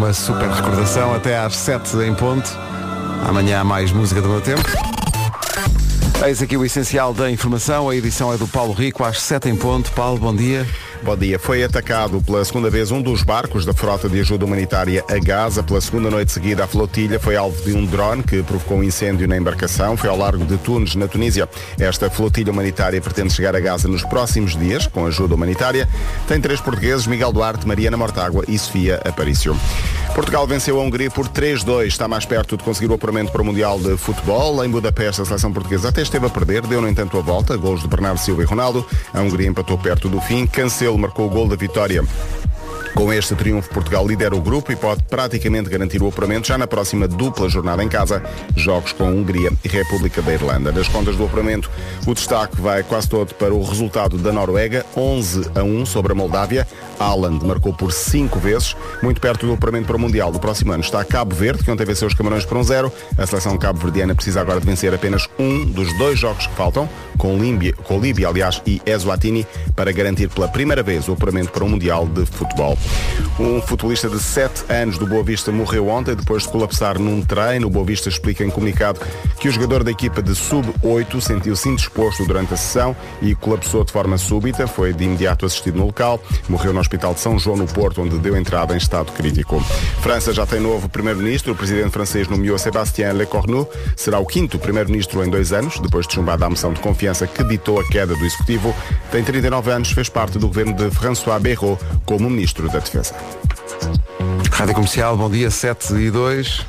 uma super recordação. Até às 7 em ponto. Amanhã há mais música do meu tempo. Eis aqui o essencial da informação. A edição é do Paulo Rico, às 7 em ponto. Paulo, bom dia. Bom dia. Foi atacado pela segunda vez um dos barcos da frota de ajuda humanitária a Gaza. Pela segunda noite seguida, a flotilha foi alvo de um drone que provocou um incêndio na embarcação. Foi ao largo de Tunis, na Tunísia. Esta flotilha humanitária pretende chegar a Gaza nos próximos dias, com ajuda humanitária. Tem 3 portugueses, Miguel Duarte, Mariana Mortágua e Sofia Aparício. Portugal venceu a Hungria por 3-2. Está mais perto de conseguir o apuramento para o Mundial de Futebol. Em Budapeste, a seleção portuguesa até esteve a perder. Deu, no entanto, a volta. Golos de Bernardo Silva e Ronaldo. A Hungria empatou perto do fim. Cancelo marcou o gol da vitória. Com este triunfo, Portugal lidera o grupo e pode praticamente garantir o apuramento já na próxima dupla jornada em casa, jogos com Hungria e República da Irlanda. Nas contas do apuramento, o destaque vai quase todo para o resultado da Noruega, 11-1 sobre a Moldávia. Haaland marcou por 5 vezes, muito perto do apuramento para o Mundial do próximo ano. Está Cabo Verde, que ontem venceu os Camarões por 1-0. A seleção cabo-verdiana precisa agora de vencer apenas um dos 2 jogos que faltam, com Líbia, e Eswatini, para garantir pela primeira vez o apuramento para o Mundial de Futebol. Um futebolista de 7 anos do Boa Vista morreu ontem depois de colapsar num treino. O Boa Vista explica em comunicado que o jogador da equipa de sub-8 sentiu-se indisposto durante a sessão e colapsou de forma súbita. Foi de imediato assistido no local. Morreu no Hospital de São João, no Porto, onde deu entrada em estado crítico. França já tem novo primeiro-ministro. O presidente francês nomeou Sébastien Lecornu. Será o 5º primeiro-ministro em 2 anos, depois de chumbada a moção de confiança que ditou a queda do executivo. Tem 39 anos, fez parte do governo de François Bayrou como ministro da Defesa. Rádio Comercial, bom dia, 7:02.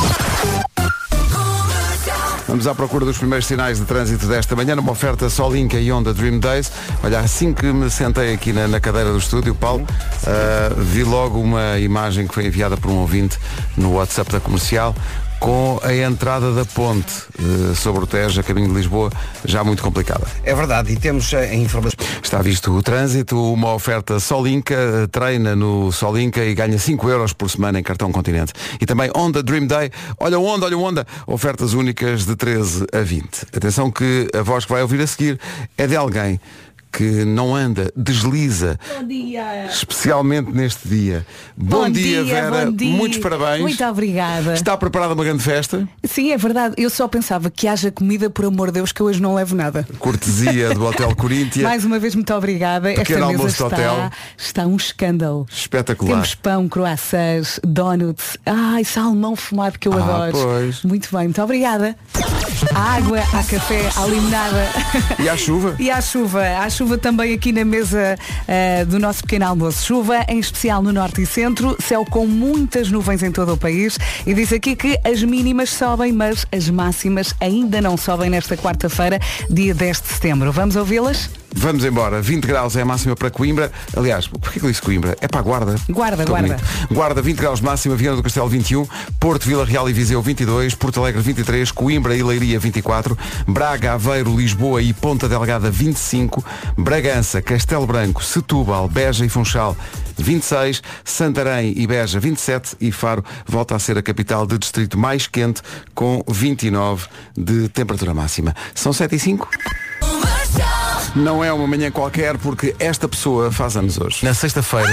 Vamos à procura dos primeiros sinais de trânsito desta manhã, numa oferta Solinka e Honda Dream Days. Olha, assim que me sentei aqui na cadeira do estúdio, Paulo, vi logo uma imagem que foi enviada por um ouvinte no WhatsApp da Comercial, com a entrada da ponte sobre o Tejo, a caminho de Lisboa, já muito complicada. É verdade, e temos a informação. Está visto o trânsito, uma oferta Solinka, treina no Solinka e ganha 5 euros por semana em cartão Continente. E também Honda Dream Day, olha o Honda, ofertas únicas de 13 a 20. Atenção que a voz que vai ouvir a seguir é de alguém que não anda, desliza. Bom dia. Especialmente neste dia. Bom dia, Vera. Bom dia. Muitos parabéns. Muito obrigada. Está preparada uma grande festa? Sim, é verdade. Eu só pensava que haja comida, por amor de Deus, que eu hoje não levo nada. Cortesia do Hotel Coríntia. Mais uma vez, muito obrigada. Pequeno Esta mesa hotel. está um escândalo. Espetacular. Temos pão, croissants, donuts. Ai, salmão fumado que eu adoro. Pois. Muito bem, muito obrigada. À água, à café, à limonada. E à chuva? E à chuva. À chuva também aqui na mesa do nosso pequeno almoço. Chuva, em especial no norte e centro. Céu com muitas nuvens em todo o país. E diz aqui que as mínimas sobem, mas as máximas ainda não sobem nesta quarta-feira, dia 10 de setembro. Vamos ouvi-las? Vamos embora. 20 graus é a máxima para Coimbra. Aliás, porquê que eu disse Coimbra? É para a Guarda. Guarda. Guarda, 20 graus de máxima, Viana do Castelo 21, Porto, Vila Real e Viseu 22, Porto Alegre 23, Coimbra e Leiria 24, Braga, Aveiro, Lisboa e Ponta Delgada 25, Bragança, Castelo Branco, Setúbal, Beja e Funchal 26, Santarém e Beja 27 e Faro volta a ser a capital de distrito mais quente com 29 de temperatura máxima. São 7:05. Não é uma manhã qualquer porque esta pessoa faz anos hoje. Na sexta-feira.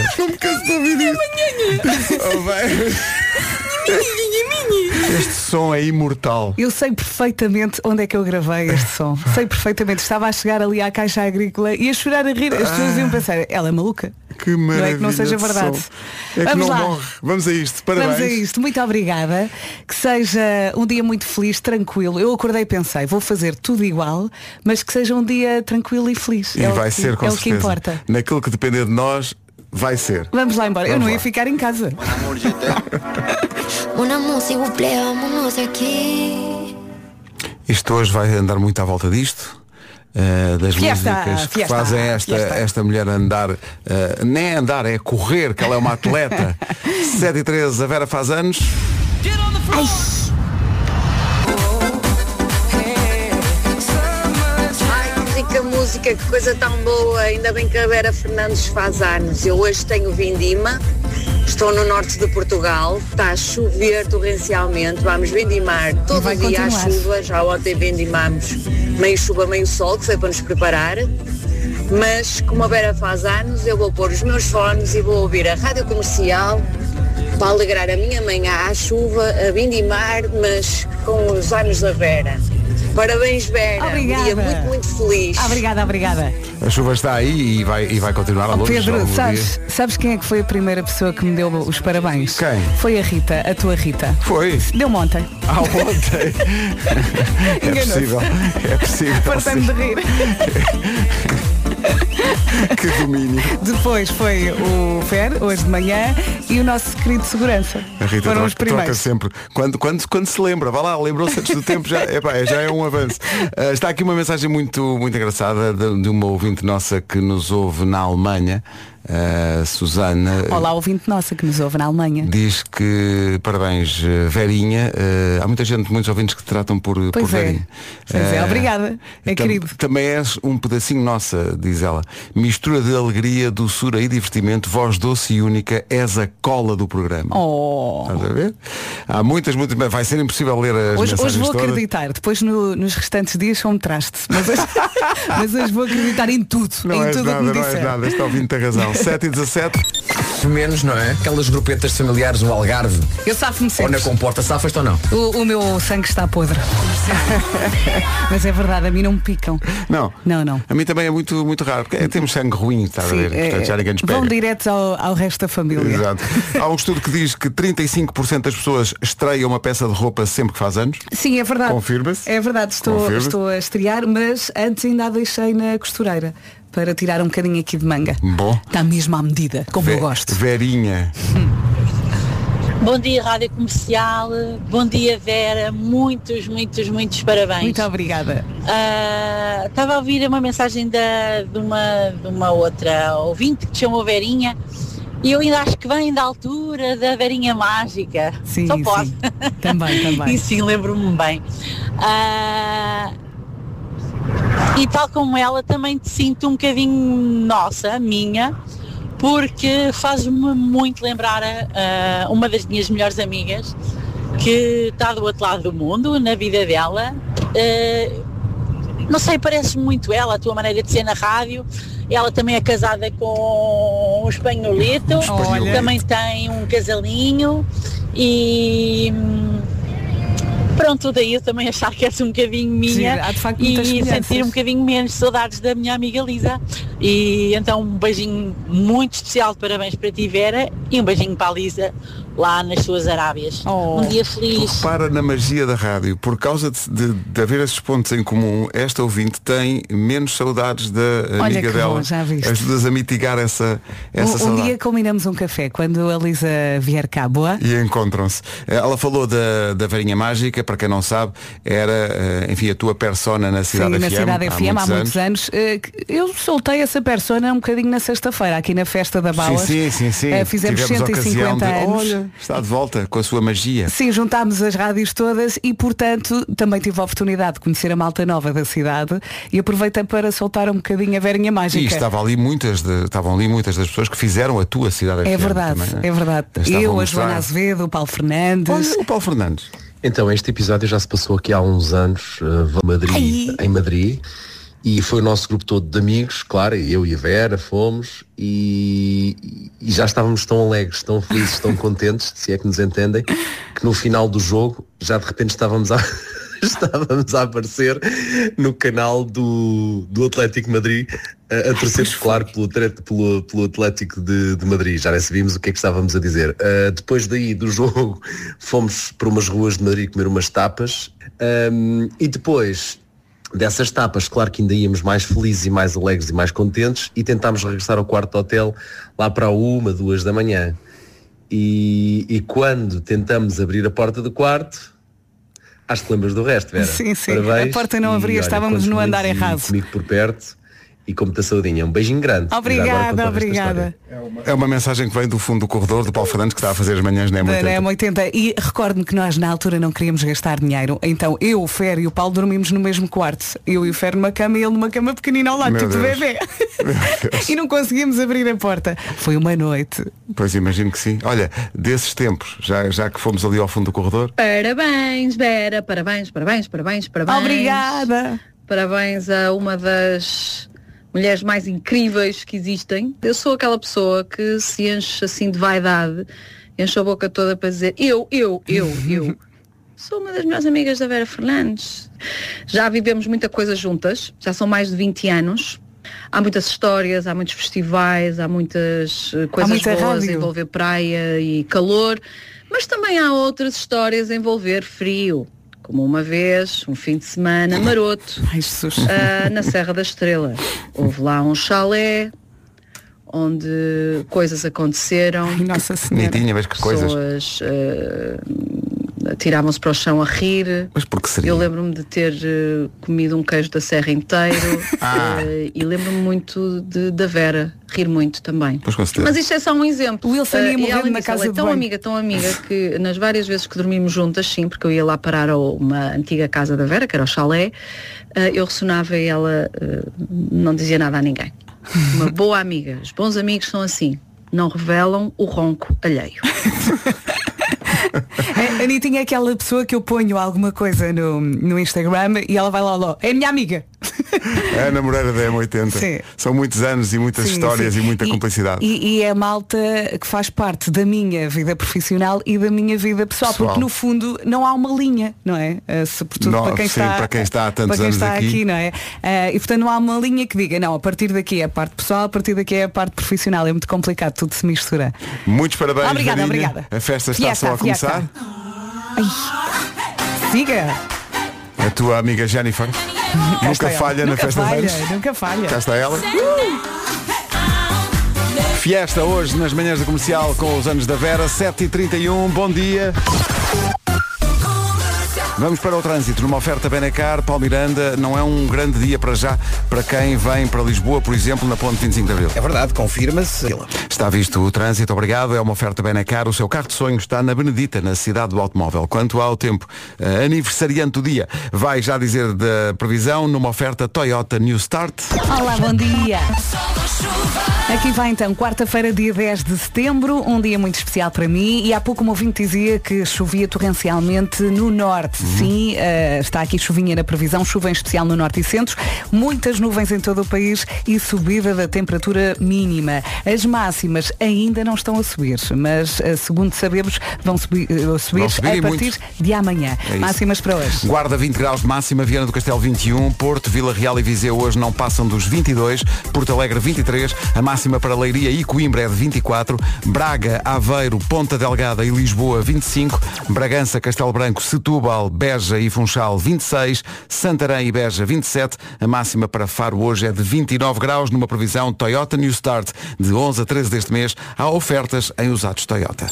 Este som é imortal. Eu sei perfeitamente onde é que eu gravei este som. Sei perfeitamente. Estava a chegar ali à Caixa Agrícola e a chorar a rir. As pessoas iam pensar, ela é maluca. Que maravilha. Não é que não seja verdade. É que Vamos não lá. morre. Vamos a isto. Parabéns. Vamos a isto. Muito obrigada. Que seja um dia muito feliz, tranquilo. Eu acordei e pensei, vou fazer tudo igual, mas que seja um dia tranquilo e feliz. E vai ser, com certeza. certeza. O que importa. Naquilo que depender de nós, vai ser. Vamos lá embora. Eu não ia ficar em casa. Isto hoje vai andar muito à volta disto. Das músicas que fazem esta mulher andar, nem é andar, é correr, que ela é uma atleta. 7:13, a Vera faz anos. Ai. Música, que coisa tão boa. Ainda bem que a Vera Fernandes faz anos. Eu hoje tenho vindima, estou no norte de Portugal, está a chover torrencialmente, vamos vindimar todo o dia à chuva. Já ontem vindimamos meio chuva, meio sol, que foi para nos preparar. Mas como a Vera faz anos, eu vou pôr os meus fones e vou ouvir a Rádio Comercial para alegrar a minha manhã à chuva, a Vindimar, mas com os anos da Vera. Parabéns, Vera. Obrigada. Um dia muito, muito feliz. Obrigada. A chuva está aí e vai continuar a longe. Pedro, sabes quem é que foi a primeira pessoa que me deu os parabéns? Quem? Foi a Rita, a tua Rita. Foi? Deu-me ontem. Ontem. É possível. Fartei-me de rir. Que domínio. Depois foi o Fer, hoje de manhã, e o nosso querido segurança. A Rita foram os troca primeiros. sempre. Quando se lembra, vá lá, lembrou-se antes do tempo, já é um avanço. Está aqui uma mensagem muito, muito engraçada de uma ouvinte nossa que nos ouve na Alemanha. Susana. Olá, ouvinte nossa que nos ouve na Alemanha. Diz que parabéns, Verinha. Há muita gente, muitos ouvintes que te tratam por Verinha. Pois é, obrigada. É querido. Também és um pedacinho nossa, diz ela. Mistura de alegria, doçura e divertimento, voz doce e única, és a cola do programa. Oh. Estás a ver? Há muitas, vai ser impossível ler as mensagens hoje vou todas. acreditar. Depois nos restantes dias são um traste. Mas hoje vou acreditar em tudo. Não és tudo nada, que me não és disser. nada. Este ouvinte tem razão. 7h17. Menos, não é? Aquelas grupetas familiares no Algarve. Eu safo-me Ou sempre. na Comporta, safas ou não? O meu sangue está podre. Mas é verdade, a mim não me picam. Não. Não. A mim também é muito, muito raro, porque temos sangue ruim, estás a ver? Portanto, já ninguém nos pega. Vão diretos ao resto da família. Exato. Há um estudo que diz que 35% das pessoas estreiam uma peça de roupa sempre que faz anos. Sim, é verdade. Confirma-se? É verdade, estou a estrear, mas antes ainda a deixei na costureira para tirar um bocadinho aqui de manga. Bom. Está mesmo à medida, como eu gosto. Verinha. Bom dia, Rádio Comercial. Bom dia, Vera. Muitos parabéns. Muito obrigada. Estava a ouvir uma mensagem de uma outra ouvinte que te chamou Verinha. E eu ainda acho que vem da altura da Verinha Mágica. Sim, Só pode. sim. Também. E sim, lembro-me bem. E tal como ela, também te sinto um bocadinho minha, porque faz-me muito lembrar uma das minhas melhores amigas, que está do outro lado do mundo, na vida dela. Não sei, parece muito ela, a tua maneira de ser na rádio. Ela também é casada com um espanholito, também tem um casalinho e pronto, daí eu também achar que és um bocadinho minha. Sim, há de facto muitas e semelhanças. sentir um bocadinho menos saudades da minha amiga Lisa. E então um beijinho muito especial de parabéns para ti, Vera, e um beijinho para a Lisa lá nas suas Arábias. Um dia feliz. Repara na magia da rádio. Por causa de haver esses pontos em comum, esta ouvinte tem menos saudades da amiga que dela. bom, já viste. Ajudas a mitigar essa Um saudade. dia combinamos um café quando a Lisa vier cá, boa? E encontram-se. Ela falou da Varinha Mágica, para quem não sabe, era, enfim, a tua persona na Cidade Sim, FM. na Cidade FM há muitos anos. Eu soltei essa persona um bocadinho na sexta-feira, aqui na festa da Balas. Sim. Fizemos Tivemos a 150 ocasião anos. Olha, está de volta com a sua magia. Sim, juntámos as rádios todas e, portanto, também tive a oportunidade de conhecer a malta nova da cidade e aproveitei para soltar um bocadinho a Verinha Mágica. E estavam ali muitas das pessoas que fizeram a tua Cidade É FM. verdade, também, é verdade. Eu, a Joana Azevedo, o Paulo Fernandes. Olha, o Paulo Fernandes. Então, este episódio já se passou aqui há uns anos, em Madrid, e foi o nosso grupo todo de amigos, claro, eu e a Vera fomos, e já estávamos tão alegres, tão felizes, tão contentes, se é que nos entendem, que no final do jogo, já de repente estávamos a aparecer no canal do Atlético de Madrid, a torcer, claro, pelo Atlético de Madrid. Já nem sabíamos o que é que estávamos a dizer. Depois daí do jogo fomos para umas ruas de Madrid comer umas tapas, e depois dessas tapas, claro que ainda íamos mais felizes e mais alegres e mais contentes, e tentámos regressar ao quarto do hotel lá para 1, 2 da manhã. E quando tentamos abrir a porta do quarto, acho que lembras do resto, Vera. Sim. Parabéns. A porta não abria, olha, estávamos no andar errado. Comigo por perto e com muita saudinha. Um beijinho grande. Obrigada. É uma mensagem que vem do fundo do corredor do Paulo Fernandes, que está a fazer as manhãs na M80. Da M80. E recordo-me que nós na altura não queríamos gastar dinheiro. Então eu, o Fer e o Paulo dormimos no mesmo quarto. Eu e o Fer numa cama e ele numa cama pequenina ao lado, Meu tipo Deus. bebê. E não conseguimos abrir a porta. Foi uma noite. Pois imagino que sim. Olha, desses tempos, já que fomos ali ao fundo do corredor. Parabéns, Vera, parabéns. Obrigada. Parabéns a uma das mulheres mais incríveis que existem. Eu sou aquela pessoa que se enche assim de vaidade encho a boca toda para dizer eu. Sou uma das melhores amigas da Vera Fernandes. Já vivemos muita coisa juntas, já são mais de 20 anos. Há muitas histórias, há muitos festivais, há muitas coisas boas a envolver praia e calor, mas também há outras histórias a envolver frio, como uma vez, um fim de semana maroto, na Serra da Estrela. Houve lá um chalé onde coisas aconteceram. Ai, Nossa Senhora. Mas que coisas. Pessoas tiravam-se para o chão a rir. Mas por que seria? Eu lembro-me de ter comido um queijo da serra inteiro. E lembro-me muito da Vera rir muito também. Mas isto é só um exemplo. O Wilson ia morrer na casa de tão amiga que nas várias vezes que dormimos juntas, sim, porque eu ia lá parar a uma antiga casa da Vera, que era o chalé, eu ressonava e ela não dizia nada a ninguém. Uma boa amiga. Os bons amigos são assim, não revelam o ronco alheio. A Anitinha é aquela pessoa que eu ponho alguma coisa no Instagram e ela vai lá, é minha amiga. É a Moreira da M80. Sim. São muitos anos e muitas histórias e muita cumplicidade. E é a malta que faz parte da minha vida profissional e da minha vida pessoal. Porque no fundo não há uma linha, não é? Sobretudo para quem está há tantos anos aqui, não é? E portanto não há uma linha que diga, não, a partir daqui é a parte pessoal, a partir daqui é a parte profissional. É muito complicado, tudo se mistura. Muitos parabéns, obrigada. A festa está só a começar. Ai. Siga. A tua amiga Jennifer nunca falha na festa de anos. Nunca falha. Cá está ela. Fiesta hoje nas manhãs da Comercial com os anos da Vera, 7h31. Bom dia. Vamos para o trânsito. Numa oferta Benacar, Paulo Miranda, não é um grande dia para já para quem vem para Lisboa, por exemplo, na ponte 25 de Abril. É verdade, confirma-se. Está visto o trânsito, obrigado. É uma oferta Benacar. O seu carro de sonho está na Benedita, na cidade do automóvel. Quanto ao tempo, aniversariante do dia, vai já dizer da previsão numa oferta Toyota New Start. Olá, bom dia. Aqui vai então, quarta-feira, dia 10 de setembro, um dia muito especial para mim. E há pouco um ouvinte dizia que chovia torrencialmente no norte. Sim, está aqui chuvinha na previsão, chuva em especial no norte e centro, muitas nuvens em todo o país e subida da temperatura mínima. As máximas ainda não estão a subir, mas segundo sabemos vão subir a partir de amanhã. Máximas para hoje. Guarda 20 graus de máxima, Viana do Castelo 21, Porto, Vila Real e Viseu hoje não passam dos 22, Porto Alegre 23, a máxima para Leiria e Coimbra é de 24, Braga, Aveiro, Ponta Delgada e Lisboa 25, Bragança, Castelo Branco, Setúbal, Beja e Funchal 26, Santarém e Beja 27, a máxima para Faro hoje é de 29 graus, numa previsão Toyota New Start de 11 a 13 deste mês. Há ofertas em usados Toyota.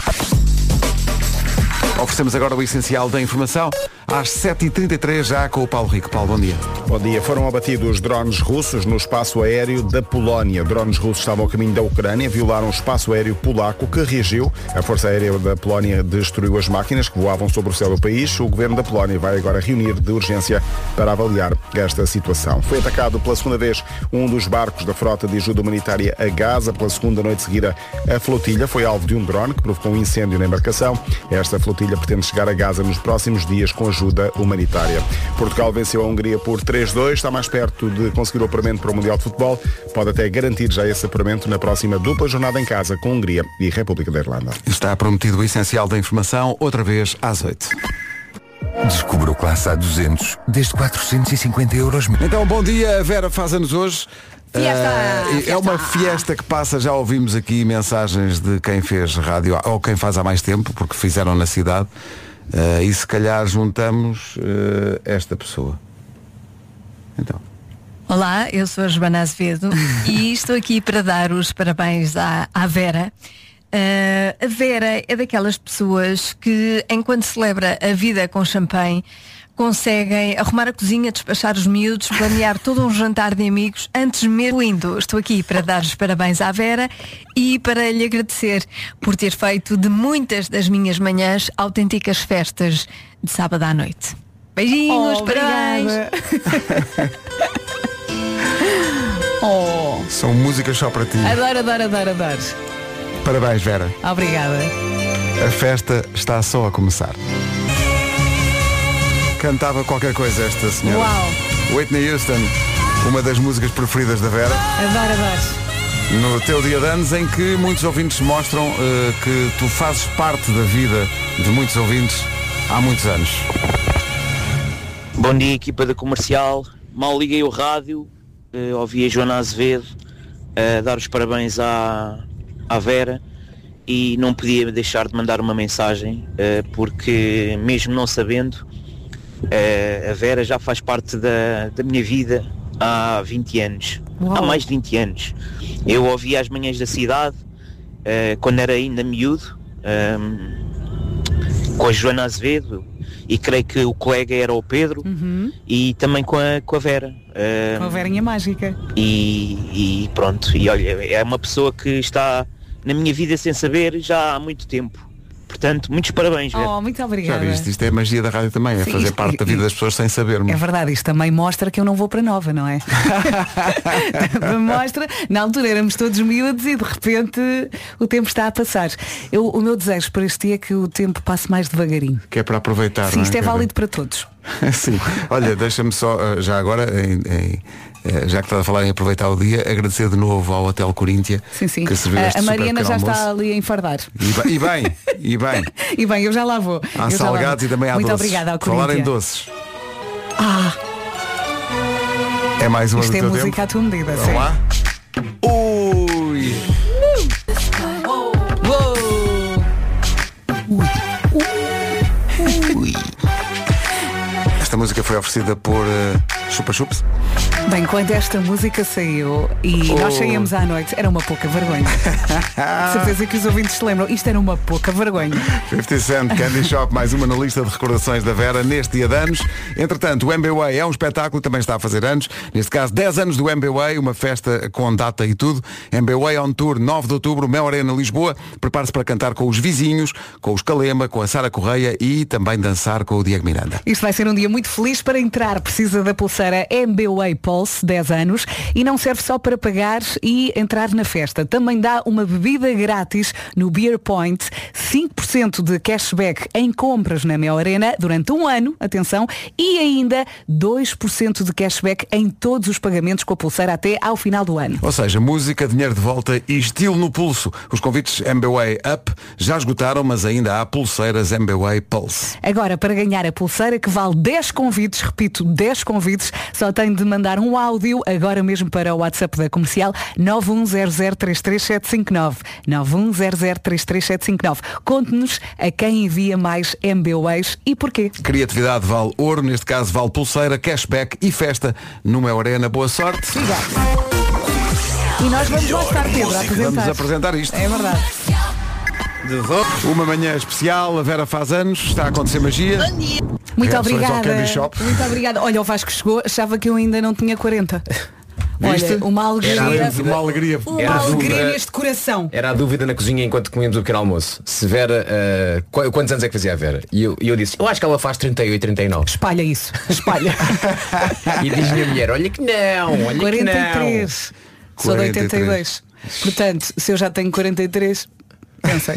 Oferecemos agora o essencial da informação às 7h33 já com o Paulo Rico. Paulo, bom dia. Bom dia. Foram abatidos drones russos no espaço aéreo da Polónia. Drones russos estavam ao caminho da Ucrânia, violaram o espaço aéreo polaco que reagiu. A Força Aérea da Polónia destruiu as máquinas que voavam sobre o céu do país. O governo da Polónia vai agora reunir de urgência para avaliar esta situação. Foi atacado pela segunda vez um dos barcos da frota de ajuda humanitária a Gaza. Pela segunda noite seguida, a flotilha foi alvo de um drone que provocou um incêndio na embarcação. Esta flotilha pretende chegar a Gaza nos próximos dias com ajuda humanitária. Portugal venceu a Hungria por 3-2, está mais perto de conseguir o apuramento para o Mundial de Futebol, pode até garantir já esse apuramento na próxima dupla jornada em casa com Hungria e República da Irlanda. Está prometido o essencial da informação, outra vez às 8. Descubra o Classe A200 desde 450 euros. Então, bom dia, a Vera faz anos hoje. É uma fiesta que passa, já ouvimos aqui mensagens de quem fez rádio ou quem faz há mais tempo, porque fizeram na cidade, e se calhar juntamos esta pessoa. Então. Olá, eu sou a Joana Azevedo e estou aqui para dar os parabéns à Vera. A Vera é daquelas pessoas que, enquanto celebra a vida com champanhe, conseguem arrumar a cozinha, despachar os miúdos, planear todo um jantar de amigos antes mesmo indo. Estou aqui para dar os parabéns à Vera e para lhe agradecer por ter feito de muitas das minhas manhãs autênticas festas de sábado à noite. Beijinhos, parabéns! São músicas só para ti. Adoro. Parabéns, Vera. Obrigada. A festa está só a começar. Cantava qualquer coisa esta senhora. Uau. Whitney Houston, uma das músicas preferidas da Vera. Adoro. No teu dia de anos, em que muitos ouvintes mostram que tu fazes parte da vida de muitos ouvintes há muitos anos. Bom dia, equipa da Comercial. Mal liguei o rádio, ouvi a Joana Azevedo dar os parabéns à Vera e não podia deixar de mandar uma mensagem, porque mesmo não sabendo, a Vera já faz parte da minha vida há 20 anos. Uau. Há mais de 20 anos. Eu ouvia as manhãs da cidade, quando era ainda miúdo, com a Joana Azevedo, e creio que o colega era o Pedro, e também com a Vera. Com a Verinha mágica. E pronto, e olha, é uma pessoa que está na minha vida sem saber já há muito tempo. Portanto, muitos parabéns, Vera. Oh, muito obrigada. Já viste, isto é a magia da rádio também, é fazer parte da vida das pessoas sem sabermos. É verdade, isto também mostra que eu não vou para Nova, não é? Mostra, na altura éramos todos miúdos e de repente o tempo está a passar. O meu desejo para este dia é que o tempo passe mais devagarinho. Que é para aproveitar. Sim, não é? isto é válido para todos. Sim, olha, deixa-me só, já agora, já que estás a falar em aproveitar o dia, agradecer de novo ao Hotel Coríntia. Sim. Que serviu este a Mariana já almoço. está ali a enfardar. E bem. E bem, eu já lá vou. Há salgados e também há muito doces. Muito obrigada ao Coríntia. Falar em doces. É mais uma isto do é teu música tempo. à tua medida. Vamos lá? Ui! Esta música foi oferecida por Chupa Chups. Bem, quando esta música saiu e nós saímos à noite, era uma pouca vergonha. De certeza que os ouvintes se lembram, isto era uma pouca vergonha. 50 Cent, Candy Shop, mais uma na lista de recordações da Vera neste dia de anos. Entretanto, o MBWay é um espetáculo, também está a fazer anos. Neste caso, 10 anos do MBWay, uma festa com data e tudo. MBWay on Tour, 9 de outubro, Mel Arena, Lisboa. Prepare-se para cantar com os vizinhos, com os Calema, com a Sara Correia e também dançar com o Diego Miranda. Isto vai ser um dia muito feliz. Para entrar, precisa da pulseira MBWay Pulse, 10 anos, e não serve só para pagar e entrar na festa. Também dá uma bebida grátis no Beer Point, 5% de cashback em compras na Mel Arena durante um ano, atenção, e ainda 2% de cashback em todos os pagamentos com a pulseira até ao final do ano. Ou seja, música, dinheiro de volta e estilo no pulso. Os convites MBWay Up já esgotaram, mas ainda há pulseiras MBWay Pulse. Agora, para ganhar a pulseira que vale 10 convites, repito, 10 convites, só tem de mandar um áudio agora mesmo para o WhatsApp da Comercial 910033759. 910033759. Conte-nos a quem envia mais MBWays e porquê. Criatividade vale ouro, neste caso vale pulseira, cashback e festa no Mel Arena. Boa sorte. E nós vamos lá estar, Pedro, a apresentar. Vamos apresentar isto. É verdade. Uma manhã especial, a Vera faz anos, está a acontecer magia. Muito Reações ao obrigada. Candy Shop. Muito obrigada. Olha, o Vasco chegou, achava que eu ainda não tinha 40. Viste? Olha, uma alegria. Uma alegria. Uma alegria neste coração. Era a dúvida na cozinha enquanto comíamos o pequeno almoço. Se Vera, quantos anos é que fazia a Vera? E eu disse, eu acho que ela faz 38, 39. Espalha isso, espalha. E diz-me a mulher, olha que não, olha 43. que não. Sou de 82. Portanto, se eu já tenho 43, pensei.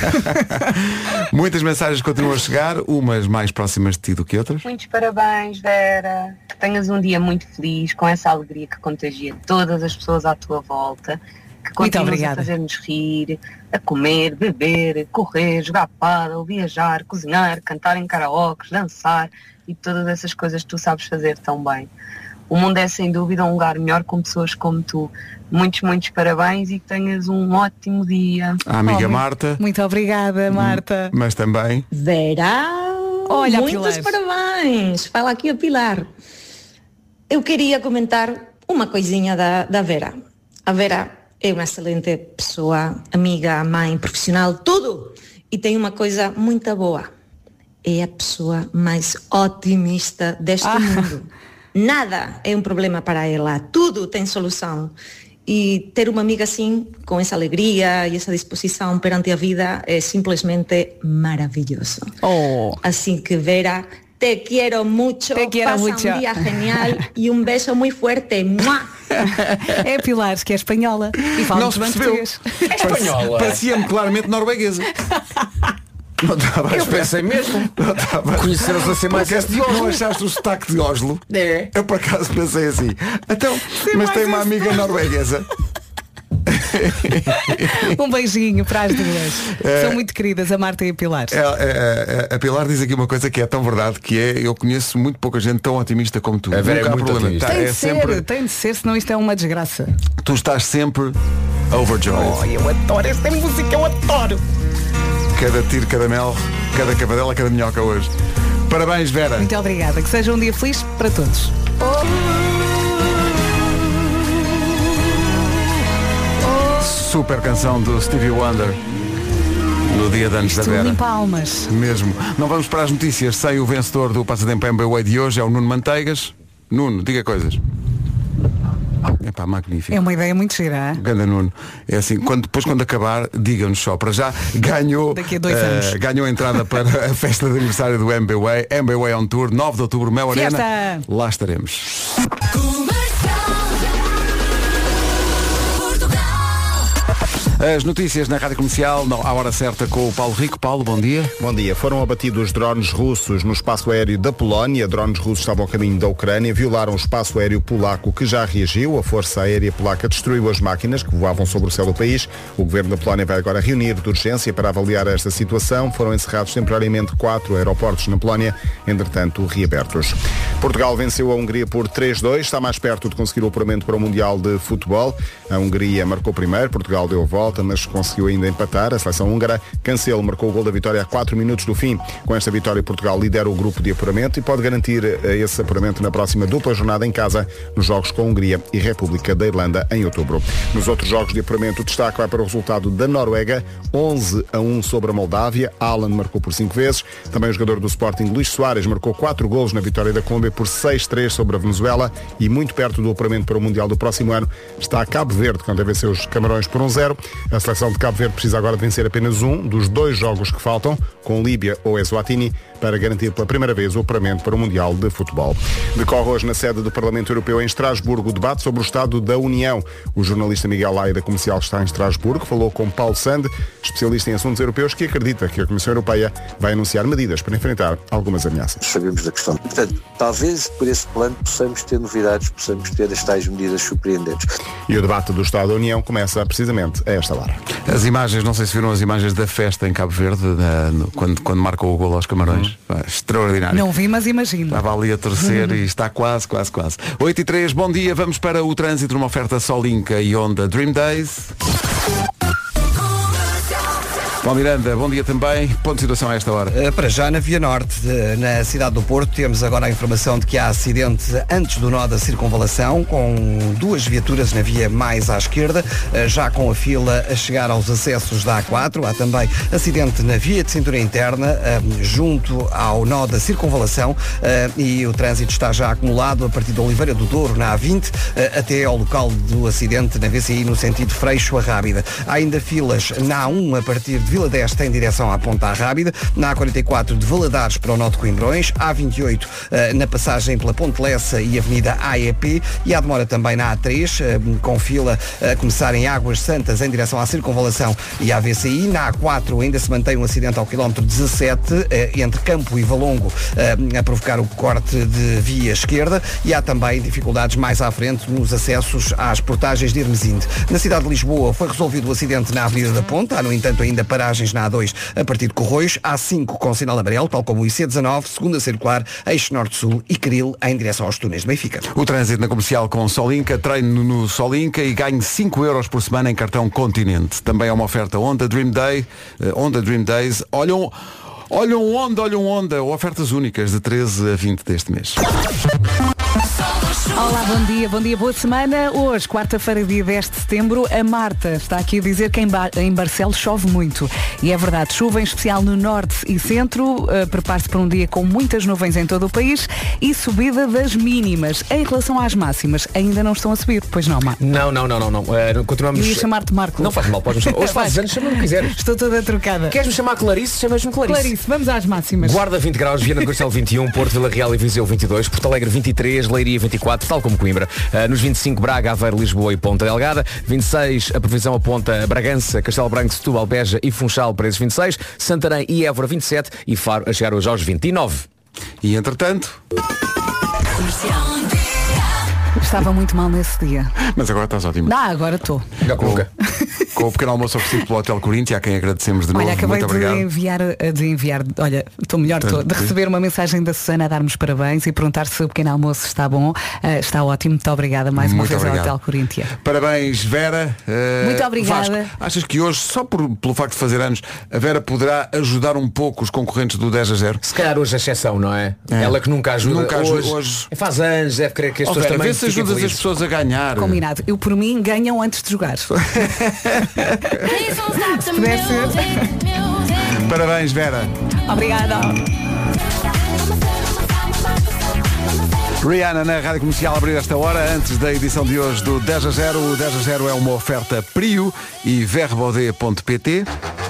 Muitas mensagens continuam a chegar, umas mais próximas de ti do que outras. Muitos parabéns, Vera. Que tenhas um dia muito feliz, com essa alegria que contagia todas as pessoas à tua volta. Que continues a fazer-nos rir, a comer, beber, correr, jogar pádel, viajar, cozinhar, cantar em karaokes, dançar e todas essas coisas que tu sabes fazer tão bem. O mundo é sem dúvida um lugar melhor com pessoas como tu. Muitos parabéns e que tenhas um ótimo dia. A amiga Marta. Muito obrigada, Marta. Mas também. Vera, olha, muitos parabéns. Fala aqui a Pilar. Eu queria comentar uma coisinha da Vera. A Vera é uma excelente pessoa, amiga, mãe, profissional, tudo. E tem uma coisa muito boa. É a pessoa mais otimista deste mundo. Nada é um problema para ela, tudo tem solução. E ter uma amiga assim, com essa alegria e essa disposição perante a vida, é simplesmente maravilhoso. Assim que Vera, te quiero mucho, pasa un día genial y un beso muy fuerte. ¡Mua! É Pilar, que é espanhola e fala Não se percebeu. português. É espanhola. Parecia-me claramente norueguesa. Não estava Eu pensei mesmo. Conheceram-se a ser mais este de Oslo. Não achaste o sotaque de Oslo? É. Eu por acaso pensei assim. Então, mas tem uma amiga norueguesa. Um beijinho para as duas. São muito queridas, a Marta e a Pilar. A Pilar diz aqui uma coisa que é tão verdade, que é, eu conheço muito pouca gente tão otimista como tu. A Vera Nunca é há muito problema. otimista. Tem de ser, senão isto é uma desgraça. Tu estás sempre overjoyed. Eu adoro esta música, eu adoro. Cada tiro, cada mel, cada cavadela, cada minhoca hoje. Parabéns, Vera. Muito obrigada. Que seja um dia feliz para todos. Super canção do Stevie Wonder no dia de anos da Vera. Limpa almas. Mesmo. Não vamos para as notícias sem o vencedor do Passatempo MBWay de hoje, é o Nuno Manteigas. Nuno, diga coisas. Epá, magnífico. É uma ideia muito gira. Ganda Nuno. É assim, depois quando acabar, diga-nos só. Para já, ganhou daqui a 2 anos. Ganhou a entrada para a festa de aniversário do MBWay. MBWay on Tour, 9 de outubro, Mel Arena. Lá estaremos. As notícias na Rádio Comercial, à hora certa, com o Paulo Rico. Paulo, bom dia. Bom dia. Foram abatidos drones russos no espaço aéreo da Polónia. Drones russos estavam ao caminho da Ucrânia. Violaram o espaço aéreo polaco, que já reagiu. A Força Aérea Polaca destruiu as máquinas que voavam sobre o céu do país. O governo da Polónia vai agora reunir de urgência para avaliar esta situação. Foram encerrados temporariamente 4 aeroportos na Polónia, entretanto reabertos. Portugal venceu a Hungria por 3-2. Está mais perto de conseguir o apuramento para o Mundial de Futebol. A Hungria marcou primeiro, Portugal deu a volta, mas conseguiu ainda empatar. A seleção húngara, Cancelo, marcou o gol da vitória a 4 minutos do fim. Com esta vitória, Portugal lidera o grupo de apuramento e pode garantir esse apuramento na próxima dupla jornada em casa, nos jogos com a Hungria e República da Irlanda em outubro. Nos outros jogos de apuramento, o destaque vai para o resultado da Noruega, 11-1 sobre a Moldávia. Haaland marcou por 5 vezes. Também o jogador do Sporting, Luís Soares, marcou 4 golos na vitória da Colômbia por 6-3 sobre a Venezuela, e muito perto do apuramento para o Mundial do próximo ano está Cabo Verde, quando venceu os Camarões por 1-0. A seleção de Cabo Verde precisa agora de vencer apenas um dos 2 jogos que faltam, com Líbia ou Eswatini, para garantir pela primeira vez o apuramento para o Mundial de Futebol. Decorre hoje na sede do Parlamento Europeu em Estrasburgo o debate sobre o Estado da União. O jornalista Miguel Laia da Comercial está em Estrasburgo, falou com Paulo Sande, especialista em assuntos europeus, que acredita que a Comissão Europeia vai anunciar medidas para enfrentar algumas ameaças. Sabemos da questão. Portanto, talvez por esse plano possamos ter novidades, possamos ter as tais medidas surpreendentes. E o debate do Estado da União começa precisamente a esta hora. As imagens, não sei se viram as imagens da festa em Cabo Verde, quando marcou o golo aos Camarões. Extraordinário. Não vi, mas imagino. Estava ali a torcer e está quase. 8h03, bom dia, vamos para o trânsito numa oferta Solinca e Honda Dream Days. Paulo Miranda, bom dia também. Ponto de situação a esta hora. Para já, na Via Norte, na cidade do Porto, temos agora a informação de que há acidente antes do nó da circunvalação, com 2 viaturas na via mais à esquerda, já com a fila a chegar aos acessos da A4. Há também acidente na via de cintura interna, junto ao nó da circunvalação, e o trânsito está já acumulado a partir de Oliveira do Douro, na A20, até ao local do acidente na VCI, no sentido Freixo a Rábida. Há ainda filas na A1 a partir de Vila d'Este em direção à Ponta Rábida, na A44 de Valadares para o nó de Coimbrões, A28 na passagem pela Ponte Lessa e Avenida AEP, e há demora também na A3, com fila a começar em Águas Santas em direção à circunvalação e à VCI. Na A4 ainda se mantém um acidente ao quilómetro 17, entre Campo e Valongo, a provocar o corte de via esquerda, e há também dificuldades mais à frente nos acessos às portagens de Hermesinde. Na cidade de Lisboa foi resolvido o acidente na Avenida da Ponta, há no entanto ainda paragens na A2 a partir de Corroios, A5 com sinal amarelo, tal como o IC19, segunda circular, eixo norte-sul e Caril em direção aos túneis de Benfica. O trânsito na Comercial com Solinca, treino no Solinca e ganhe 5 euros por semana em cartão Continente. Também é uma oferta Honda Dream Days. Olham Honda, ofertas únicas de 13 a 20 deste mês. Olá, bom dia, boa semana. Hoje, quarta-feira, dia 10 de setembro, a Marta está aqui a dizer que em Barcelos chove muito. E é verdade, chuva em especial no norte e centro. Prepare-se para um dia com muitas nuvens em todo o país e subida das mínimas. Em relação às máximas, ainda não estão a subir, pois não, Marta? Não. Continuamos... Eu ia chamar-te Marco. Não faz mal, podes-me chamar. Hoje fazes anos, chama-me o que quiseres. Estou toda trocada. Queres-me chamar Clarice? Chamas-me Clarice. Clarice, vamos às máximas. Guarda 20 graus, Viana do Castelo 21, Porto, Vila Real e Viseu 22, Porto Alegre 23, Leiria 24, tal como Coimbra. Nos 25, Braga, Aveiro, Lisboa e Ponta Delgada. 26, a previsão aponta Bragança, Castelo Branco, Setúbal, Beja e Funchal para esses 26. Santarém e Évora 27 e Faro a chegar hoje aos 29. E entretanto... Estava muito mal nesse dia. Mas agora estás ótimo. Agora estou. Com o pequeno almoço oferecido pelo Hotel Corinthians, a quem agradecemos de novo. Olha, acabei muito obrigado. de enviar, olha, estou melhor, de receber uma mensagem da Susana a dar-me os parabéns e perguntar se o pequeno almoço está bom. Está ótimo, muito obrigada mais uma vez ao Hotel Corinthians. Parabéns, Vera. Muito obrigada. Vasco, achas que hoje, só pelo facto de fazer anos, a Vera poderá ajudar um pouco os concorrentes do 10-0? Se calhar hoje a exceção, não é? Ela que nunca ajuda. Hoje. Faz anos, deve querer que as pessoas Vera, também vê se ajudas as pessoas a ganhar. Combinado. Eu, por mim, ganham antes de jogar. Parabéns, Vera. Obrigada. Rihanna na Rádio Comercial a abrir esta hora, antes da edição de hoje do 10-0. O 10-0 é uma oferta Prio e verbode.pt.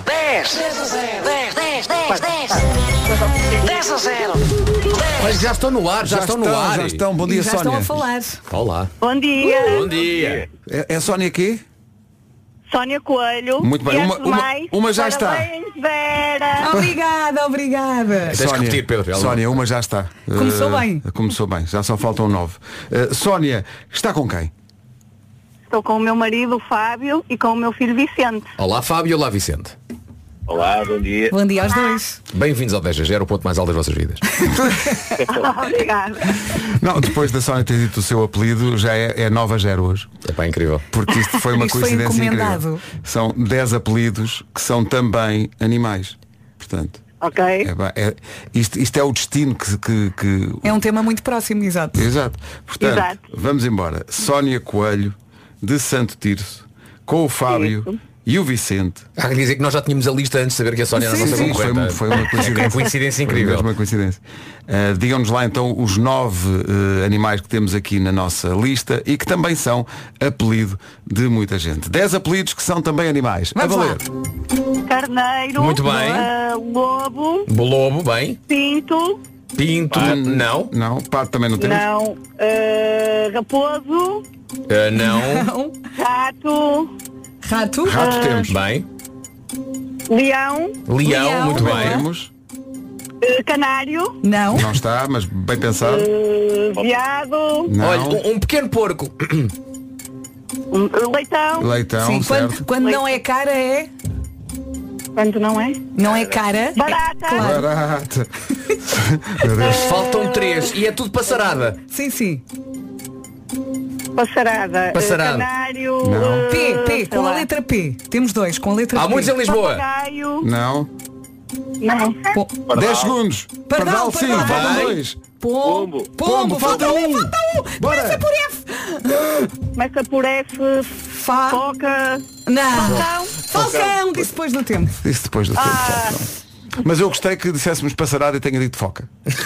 10-0. Mas já estão no ar, já estão no ar. Já estão. Bom dia, já Sónia. Estão a falar. Olá. Bom dia. Bom dia. É Sónia quê? Sónia Coelho. Muito bem. Uma já está. Parabéns, Vera. Obrigada. Tens que repetir, Pedro. Sónia, uma já está. Começou bem. Começou bem. Já só faltam 9. Sónia, está com quem? Estou com o meu marido, o Fábio, e com o meu filho Vicente. Olá, Fábio. Olá, Vicente. Olá, bom dia. Bom dia aos dois. Bem-vindos ao 10-0, o ponto mais alto das vossas vidas. Obrigada. Não, depois da Sónia ter dito o seu apelido, já é Nova Gero hoje. É pá, incrível. Porque isto foi uma coincidência incrível. encomendado. São 10 apelidos que são também animais. Portanto. Ok. Isto é o destino que... É um tema muito próximo, exato. Exato. Portanto, Exato. Vamos embora. Sónia Coelho, de Santo Tirso, com o Fábio... Isso. E o Vicente. Há que dizer que nós já tínhamos a lista antes de saber que a Sónia era a nossa concorrente. Foi uma coincidência. Coincidência incrível. Foi uma coincidência. Digam-nos lá então os 9 animais que temos aqui na nossa lista e que também são apelido de muita gente. 10 apelidos que são também animais. Vamos a valer. lá. Carneiro. Muito bem. Lobo. Lobo, bem. Pinto. Não. Não, pato também não temos. Não. Raposo. Não. Rato. Rato temos. Bem. Leão. Muito bem. Temos. Canário. Não. Não está, mas bem pensado. Viado. Não. Olha, um pequeno porco. Leitão. Leitão, Sim, certo. quando não é cara é... Quando não é? Não é cara. Barata. Claro. Barata. Meu Deus. Faltam 3 e é tudo passarada. Sim. Passarada. Canário. Não. P, com a letra P. Temos 2, com a letra P. Há muitos em Lisboa. Papagaio. Não. Não. 10 segundos. Pardal, sim, faltam 2. Pombo, falta um. Bora. Começa por F. Começa por F. Foca. Não. Falcão, disse depois do tempo. Isso depois do tempo. Falcão. Mas eu gostei que disséssemos passarada e tenha dito foca.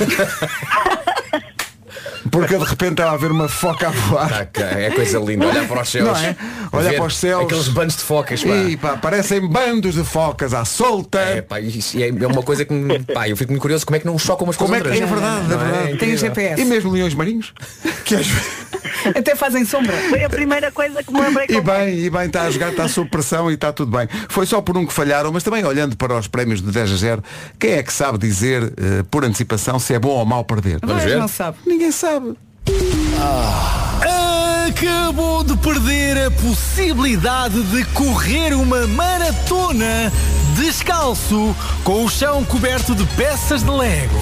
Porque de repente estava a ver uma foca a voar. É coisa linda, olhar para os céus. Não é? Olhar para os céus. Aqueles bandos de focas, pá. E pá, parecem bandos de focas à solta. Isso é uma coisa que eu fico muito curioso como é que não chocam umas com as outras. É verdade, é verdade. Tem GPS. E mesmo leões marinhos. Que às vezes... Até fazem sombra. Foi a primeira coisa que me lembrei. E bem, está a jogar, está sob pressão e está tudo bem. Foi só por um que falharam, mas também olhando para os prémios do 10-0, quem é que sabe dizer por antecipação se é bom ou mau perder? Vamos ver? Não sabe. Ninguém sabe. Acabou de perder a possibilidade de correr uma maratona descalço com o chão coberto de peças de Lego.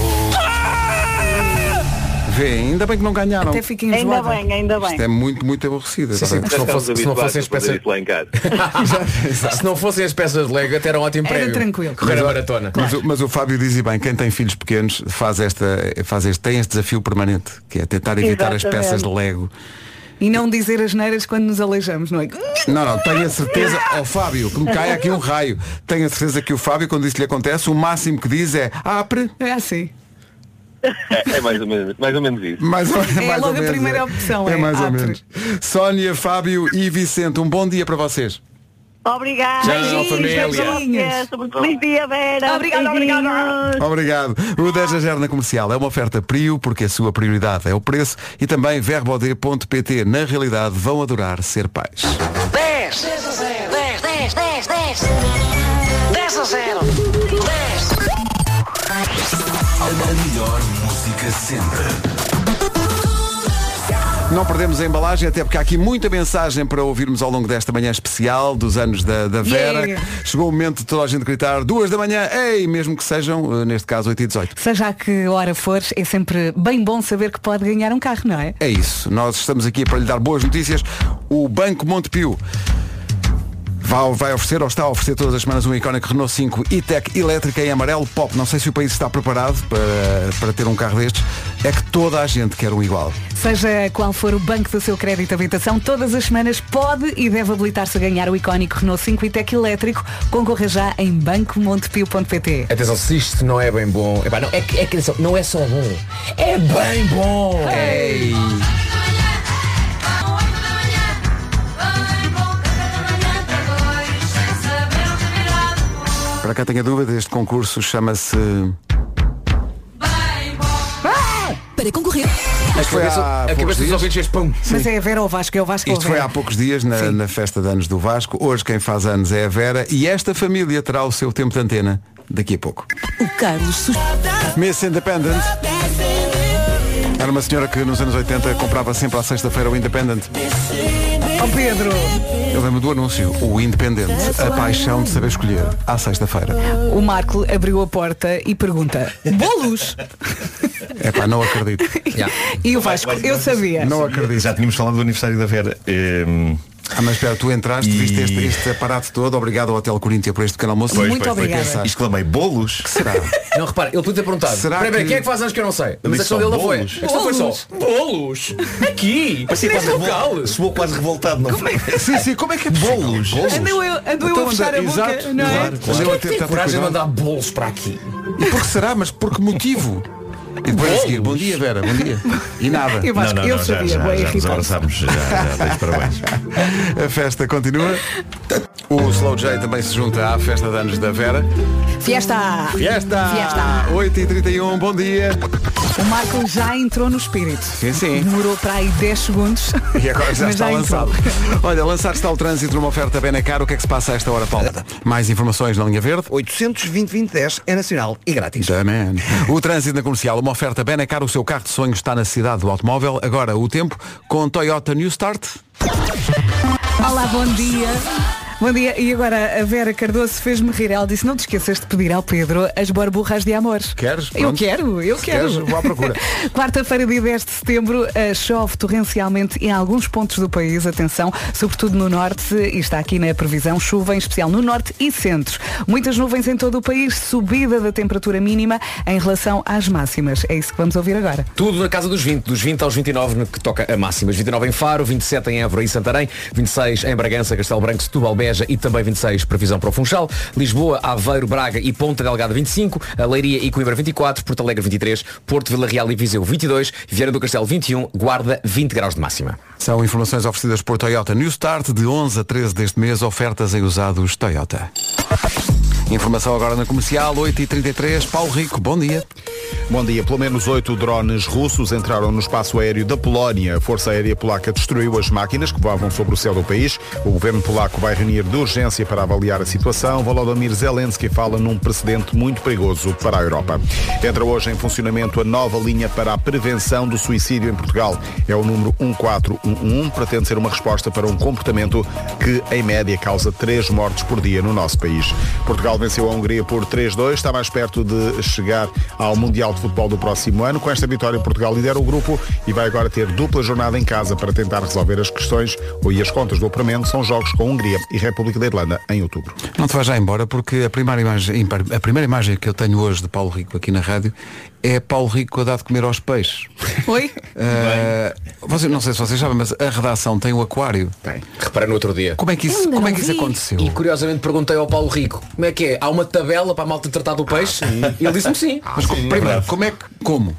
Vê, ainda bem que não ganharam. Até fiquem enjoada. Ainda bem. Isto é muito, muito aborrecido. Sim, se não fossem as peças se não fossem as peças de Lego até era um ótimo prémio. Era tranquilo. Correr a maratona. Mas o Fábio diz bem, quem tem filhos pequenos tem este desafio permanente, que é tentar evitar as peças de Lego. E não dizer as neiras quando nos aleijamos, não é? Não, tenho a certeza, Fábio, que me cai aqui um raio. Tenho a certeza que o Fábio, quando isso lhe acontece, o máximo que diz é apre. É assim. É mais ou menos isso. É logo a primeira opção. É mais ou menos. Sónia, Fábio e Vicente, um bom dia para vocês. Obrigada. Tchau, família. Feliz dia, Vera. Obrigado. O 10-0 na Comercial é uma oferta Prio, porque a sua prioridade é o preço, e também verbode.pt. Na realidade, vão adorar ser pais. 10 a 0. A melhor música sempre. Não perdemos a embalagem, até porque há aqui muita mensagem para ouvirmos ao longo desta manhã especial dos anos da Vera. Yeah. Chegou o momento de toda a gente gritar 2 da manhã, ei, mesmo que sejam, neste caso, 8h18. Seja a que hora for, é sempre bem bom saber que pode ganhar um carro, não é? É isso, nós estamos aqui para lhe dar boas notícias. O Banco Montepio vai oferecer, ou está a oferecer todas as semanas, um icónico Renault 5 E-Tech elétrica em amarelo pop. Não sei se o país está preparado para ter um carro destes. É que toda a gente quer um igual. Seja qual for o banco do seu crédito de habitação, todas as semanas pode e deve habilitar-se a ganhar o icónico Renault 5 E-Tech elétrico. Concorra já em bancomontepio.pt. Atenção, se isto não é bem bom, não é só bom, é bem bom. Ei. Para quem tenha dúvida, este concurso chama-se... Para concorrer. A cabeça dos ouvintes fez pum. Mas é a Vera ou o Vasco? É o Vasco ou a Isto Vera? foi há poucos dias na festa de anos do Vasco. Hoje quem faz anos é a Vera e esta família terá o seu tempo de antena daqui a pouco. O Carlos Miss Independent. Era uma senhora que nos anos 80 comprava sempre à sexta-feira o Independent. Oh Pedro! Eu lembro do anúncio, o Independente, a paixão de saber escolher, à sexta-feira. O Marco abriu a porta e pergunta: bolos? Epá, não acredito. E o Vasco, eu sabia. Não acredito. Já tínhamos falado do aniversário da Vera. Mas espera, tu entraste, viste este aparato todo. Obrigado ao Hotel Coríntia por este pequeno almoço. Muito obrigada. Exclamei, bolos? Que será? Não, repara, ele podia ter perguntado. Quem é que faz anos que eu não sei? Mas a questão dele não foi. A questão foi só bolos? Aqui? Neste local? Soou quase revoltado, não foi? Sim, como é que é bolos? Andou eu a fechar a boca, não é? Quem é que tem coragem de mandar bolos para aqui? E por que será? Mas por que motivo? E depois a seguir, bom dia Vera, bom dia. E nada. Eu acho que eu sabia, já nos abraçámos, já dei parabéns. A festa continua. O Slow J também se junta à festa de anos da Vera. Fiesta! 8h31, bom dia. O Marco já entrou no espírito. Sim. Demorou para aí 10 segundos. E agora já está lançado. Entrou. Olha, lançar está o trânsito numa oferta Benacar. O que é que se passa a esta hora, Paulo? Mais informações na linha verde. 820-2010 é nacional e grátis. Amen. O trânsito na comercial, uma oferta Benacar. O seu carro de sonho está na cidade do automóvel. Agora o tempo com Toyota New Start. Olá, bom dia. Bom dia, e agora a Vera Cardoso fez-me rir. Ela disse: não te esqueças de pedir ao Pedro as borburras de amor. Queres? Eu quero. Queres, vou à procura. Quarta-feira, dia 10 de setembro, chove torrencialmente em alguns pontos do país. Atenção, sobretudo no norte, e está aqui na previsão, chuva em especial no norte e centro. Muitas nuvens em todo o país, subida da temperatura mínima em relação às máximas. É isso que vamos ouvir agora. Tudo na casa dos 20 aos 29 no que toca a máximas. 29 em Faro, 27 em Évora e Santarém, 26 em Bragança, Castelo Branco, Setúbal, Beja e também 26 previsão para o Funchal, Lisboa, Aveiro, Braga e Ponta Delgada 25, a Leiria e Coimbra 24, Porto Alegre 23, Porto, Vila Real e Viseu 22, Viana do Castelo 21, Guarda 20 graus de máxima. São informações oferecidas por Toyota New Start de 11 a 13 deste mês, ofertas em usados Toyota. Informação agora na comercial, 8h33, Paulo Rico, bom dia. Bom dia. Pelo menos 8 drones russos entraram no espaço aéreo da Polónia. A Força Aérea Polaca destruiu as máquinas que voavam sobre o céu do país. O governo polaco vai reunir de urgência para avaliar a situação. Volodymyr Zelensky fala num precedente muito perigoso para a Europa. Entra hoje em funcionamento a nova linha para a prevenção do suicídio em Portugal. É o número 1411, pretende ser uma resposta para um comportamento que, em média, causa 3 mortes por dia no nosso país. Portugal venceu a Hungria por 3-2, está mais perto de chegar ao Mundial de Futebol do próximo ano. Com esta vitória, Portugal lidera o grupo e vai agora ter dupla jornada em casa para tentar resolver as questões e as contas do apuramento. São jogos com Hungria e República da Irlanda em outubro. Não te vais já embora, porque a primeira imagem que eu tenho hoje de Paulo Rico aqui na rádio é Paulo Rico a dar de comer aos peixes. Oi? Não sei se vocês sabem, mas a redação tem o aquário. Tem. Reparei no outro dia. Como é que isso aconteceu? E curiosamente perguntei ao Paulo Rico, como é que é? Há uma tabela para a malta tratar do peixe? E ele disse-me sim. Mas primeiro, como?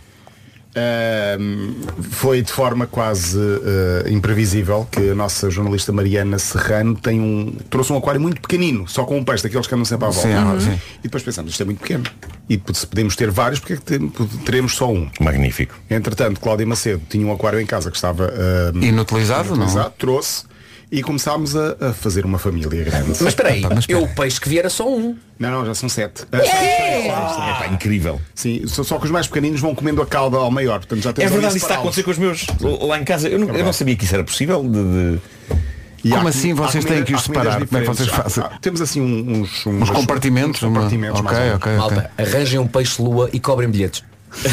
Foi de forma quase imprevisível que a nossa jornalista Mariana Serrano trouxe um aquário muito pequenino, só com um peixe, daqueles que andam sempre à volta. Sim. E depois pensamos, isto é muito pequeno. E se podemos ter vários, porque é que teremos só um? Magnífico. Entretanto, Cláudia Macedo tinha um aquário em casa que estava inutilizado, não? Trouxe. E começámos a fazer uma família grande. Mas espera aí, o peixe que vi era só um. Não, já são 7. incrível. Sim, só que os mais pequeninos vão comendo a cauda ao maior. Portanto, já É verdade, isso está a acontecer com os meus lá em casa. Eu não sabia que isso era possível E como assim vocês têm que os separar? Como é que vocês fazem? Temos assim uns compartimentos. Ok. Malta, arranjem um peixe-lua e cobrem bilhetes.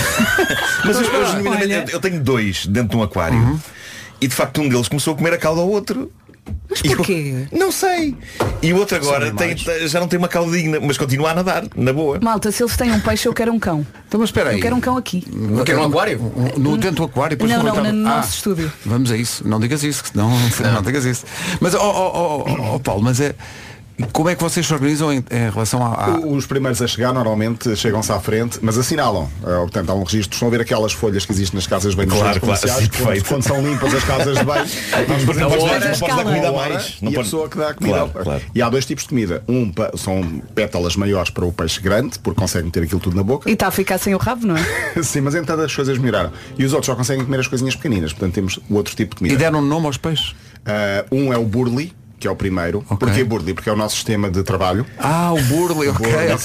Mas eu tenho 2 dentro de um aquário. E de facto um deles começou a comer a cauda ao outro. Mas porquê? Não sei. E o outro agora já não tem uma cauda digna, mas continua a nadar, na boa. Malta, se eles têm um peixe, eu quero um cão. Então, mas espera aí. Eu quero um cão aqui. Não quero um aquário? Dentro do aquário? No nosso estúdio. Vamos a isso. Não digas isso. Não digas isso. Mas, Paulo, mas é... Como é que vocês se organizam em relação a... Os primeiros a chegar normalmente chegam-se à frente, mas assinalam. Portanto, há um registro. Estão a ver aquelas folhas que existem nas casas de banho comerciais, quando são limpas as casas de banho. Não podes dar comida a mais. E a pessoa que dá a comida. Claro. E há 2 tipos de comida. São pétalas maiores para o peixe grande, porque consegue meter aquilo tudo na boca. E está a ficar sem o rabo, não é? Sim, mas então as coisas melhoraram. E os outros só conseguem comer as coisinhas pequeninas. Portanto, temos o outro tipo de comida. E deram um nome aos peixes? Um é o burley, que é o primeiro. Porquê burley? Porque é o nosso sistema de trabalho. O burley, ok.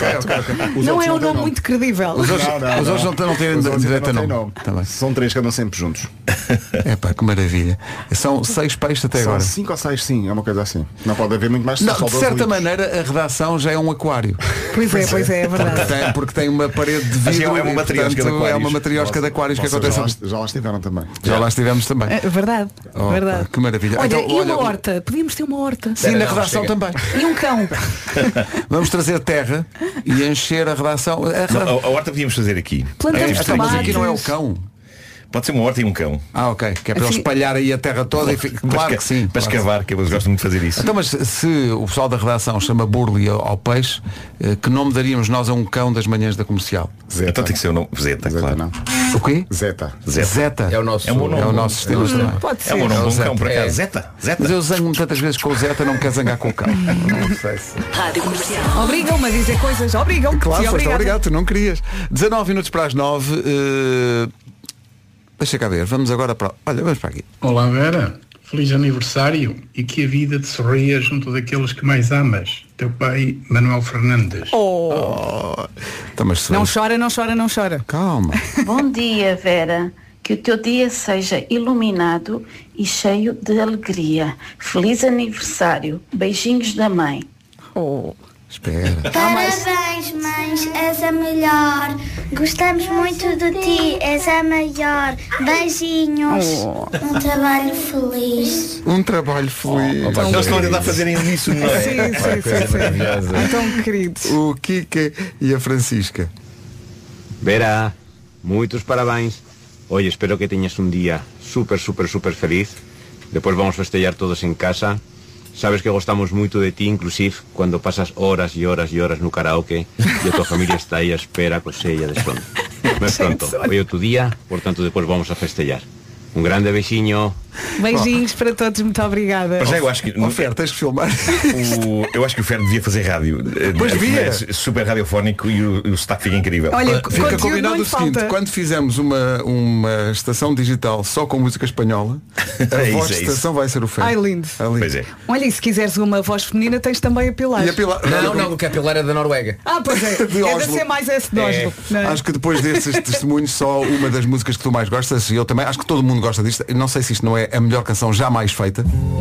Não é um nome muito credível. Os outros não têm direito a nome. São 3 que andam sempre juntos. Que maravilha. São 6 peixes até agora. 5 ou 6, sim, é uma coisa assim. Não pode haver muito mais. De certa maneira a redação já é um aquário. Pois é verdade. Porque tem uma parede de vidro. É uma matriosca de aquários. É uma matriosca de aquários que acontece. Já lá estiveram também. Já lá estivemos também. Verdade. Que maravilha. Olha, e uma horta? Podíamos ter uma horta. Sim, na redação também. E um cão. Vamos trazer terra e encher a redação. A horta podíamos fazer aqui. Plantamos tomates. Aqui não é o cão. Pode ser uma horta e um cão. Ok. Que é para eles espalhar aí a terra toda e claro que sim. Para escavar, que eles gostam muito de fazer isso. Então, mas se o pessoal da redação chama burley ao peixe, que nome daríamos nós a um cão das manhãs da comercial? Zeta. Então tem que ser o nome. Zeta, claro. Não. O quê? Zeta. É o nosso sistema também. Pode ser. É um nome, um cão por acaso. Zeta. Mas eu zango-me tantas vezes com o Zeta, não me quer zangar com o cão. Não sei se... Rádio Comercial. Obrigam-me a dizer coisas. Obrigam. Claro, obrigado, tu não querias. 19 minutos para as 9. Deixa cá ver, vamos agora para... Olha, vamos para aqui. Olá Vera, feliz aniversário e que a vida te sorria junto daqueles que mais amas. Teu pai, Manuel Fernandes. Não chora. Calma. Bom dia, Vera. Que o teu dia seja iluminado e cheio de alegria. Feliz aniversário. Beijinhos da mãe. Espera. Parabéns, mães, és a melhor. Gostamos muito de ti, és a maior. Beijinhos. Um trabalho feliz. Eles estão a tentar fazer isso, não é? Sim. Então, queridos. O Kika e a Francisca. Vera, muitos parabéns. Oye, espero que tenhas un día súper feliz. Después vamos a festejar todos en casa. Sabes que gostamos moito de ti, inclusive cuando pasas horas e horas no karaoke e a tua familia está aí a espera con sella de sono. Mas pronto, hoy é o tu día, por tanto depois vamos a festejar. Um grande beijinho. Beijinhos para todos, muito obrigada. Mas eu acho que Fer, tens de filmar. Eu acho que o Fer devia fazer rádio. Pois devia. É super radiofónico e o sotaque fica incrível. Olha, fica combinado o seguinte, quando fizermos uma estação digital só com música espanhola, a voz de estação vai ser o Fer. Ai, lindo. Pois é. Olha, e se quiseres uma voz feminina tens também a Pilar. E a Pilar... Não, o que é Pilar é da Noruega. Pois é. É da ser mais esse de Oslo. Acho que depois desses testemunhos só uma das músicas que tu mais gostas, e eu também, acho que todo mundo gosta disto. Não sei se isto não é a melhor canção jamais feita.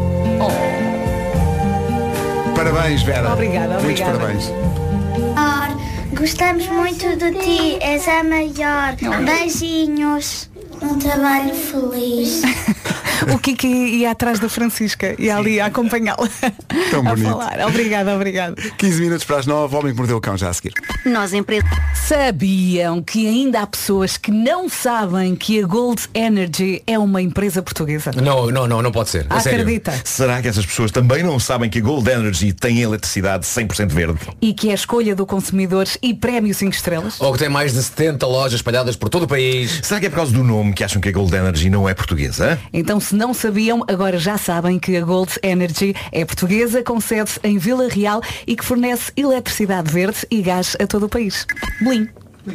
Parabéns, Vera. Obrigada. Muitos parabéns. Gostamos muito de ti, és a maior. Beijinhos. Um trabalho feliz. O Kiki ia atrás da Francisca e ali a acompanhá-la. Tão bonito. Falar. Obrigada. 15 minutos para as 9, Homem que Mordeu o Cão já a seguir. Nós sabiam que ainda há pessoas que não sabem que a Gold Energy é uma empresa portuguesa? Não pode ser. Acredita. Será que essas pessoas também não sabem que a Gold Energy tem eletricidade 100% verde? E que é a escolha do consumidor e prémio 5 estrelas? Ou que tem mais de 70 lojas espalhadas por todo o país? Será que é por causa do nome que acham que a Gold Energy não é portuguesa? Então, se não sabiam, agora já sabem que a Gold Energy é portuguesa, com sede em Vila Real e que fornece eletricidade verde e gás a todo o país. Blim.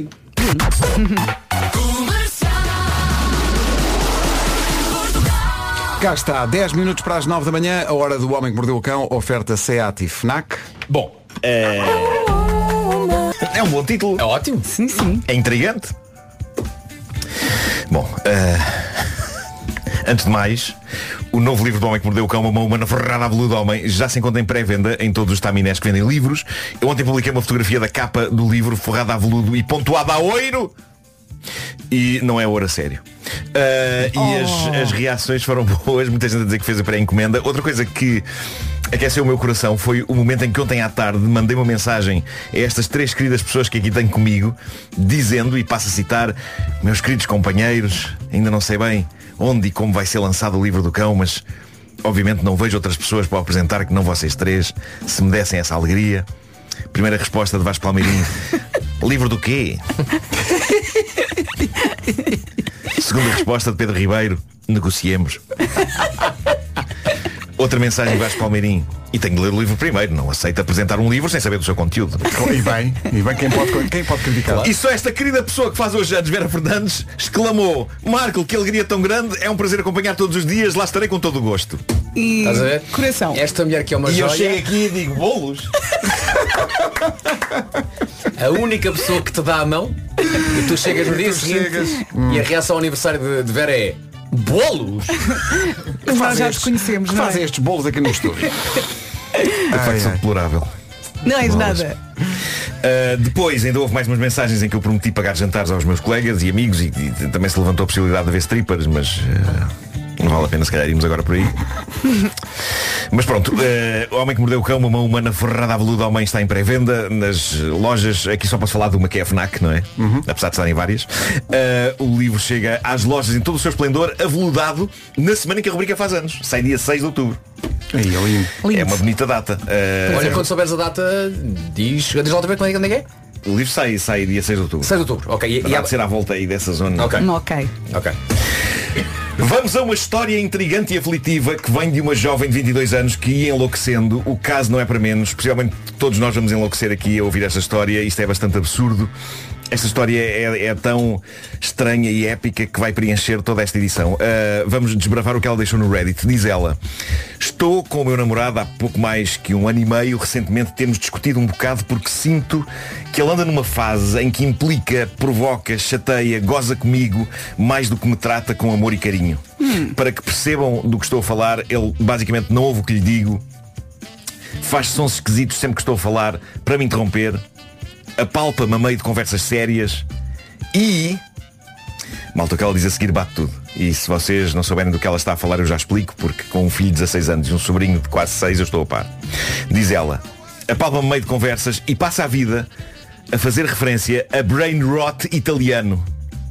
Cá está, 10 minutos para as 9 da manhã, a hora do Homem que Mordeu o Cão, oferta SEAT e FNAC. Bom, é É um bom título. É ótimo. Sim, sim. É intrigante. Bom, antes de mais, o novo livro do Homem que Mordeu o Cão, Uma Humana Ferrada à Veludo Homem, já se encontra em pré-venda em todos os taminés que vendem livros. Eu ontem publiquei uma fotografia da capa do livro forrada a veludo e pontuada a ouro. E não é ouro a sério. E as reações foram boas. Muita gente a dizer que fez a pré-encomenda. Outra coisa que aqueceu o meu coração foi o momento em que ontem à tarde mandei uma mensagem a estas 3 queridas pessoas que aqui tenho comigo, dizendo, e passo a citar: meus queridos companheiros, ainda não sei bem onde e como vai ser lançado o livro do cão, mas obviamente não vejo outras pessoas para o apresentar que não vocês 3, se me dessem essa alegria. Primeira resposta de Vasco Palmeirinho: livro do quê? Segunda resposta de Pedro Ribeiro: negociemos. Outra mensagem de Vasco Palmeirinho: e tenho de ler o livro primeiro, não aceito apresentar um livro sem saber do seu conteúdo. E bem, quem pode criticar? E só esta querida pessoa que faz hoje anos, Vera Fernandes, exclamou: Marco, que alegria tão grande, é um prazer acompanhar todos os dias, lá estarei com todo o gosto. E estás a ver? Coração. Esta mulher que é uma e joia. Eu chego aqui e digo: bolos. A única pessoa que te dá a mão e tu chegas no dia seguinte e a reação ao aniversário de Vera é: bolos? Nós já os conhecemos, não é? Fazem estes bolos aqui no estúdio. De facto, sou deplorável. Não és nada. Depois ainda houve mais umas mensagens em que eu prometi pagar jantares aos meus colegas e amigos e também se levantou a possibilidade de haver strippers, mas não vale a pena se calhar irmos agora por aí. Mas pronto, O Homem que Mordeu o Cão, Uma Humana Ferrada à Veludo Homem está em pré-venda nas lojas. Aqui só posso falar de uma, que é a FNAC, não é? Apesar de estarem várias. O livro chega às lojas em todo o seu esplendor, aveludado, na semana em que a rubrica faz anos. Sai dia 6 de outubro. É uma bonita data. Olha, quando souberes a data, diz lá outra vez quando é que é? O livro sai dia 6 de outubro. 6 de outubro, ok. E há de ser à volta aí dessa zona. Ok. Vamos a uma história intrigante e aflitiva que vem de uma jovem de 22 anos que ia enlouquecendo. O caso não é para menos, especialmente todos nós vamos enlouquecer aqui a ouvir esta história. Isto é bastante absurdo. Esta história é tão estranha e épica que vai preencher toda esta edição. Vamos desbravar o que ela deixou no Reddit. Diz ela: estou com o meu namorado há pouco mais que 1 ano e meio. Recentemente temos discutido um bocado porque sinto que ele anda numa fase em que implica, provoca, chateia, goza comigo mais do que me trata com amor e carinho. Para que percebam do que estou a falar, ele basicamente não ouve o que lhe digo, faz sons esquisitos sempre que estou a falar para me interromper, apalpa-me a meio de conversas sérias e... malta, o que ela diz a seguir bate tudo. E se vocês não souberem do que ela está a falar, eu já explico, porque com um filho de 16 anos e um sobrinho de quase 6 eu estou a par. Diz ela: apalpa-me a meio de conversas e passa a vida a fazer referência a brain rot italiano.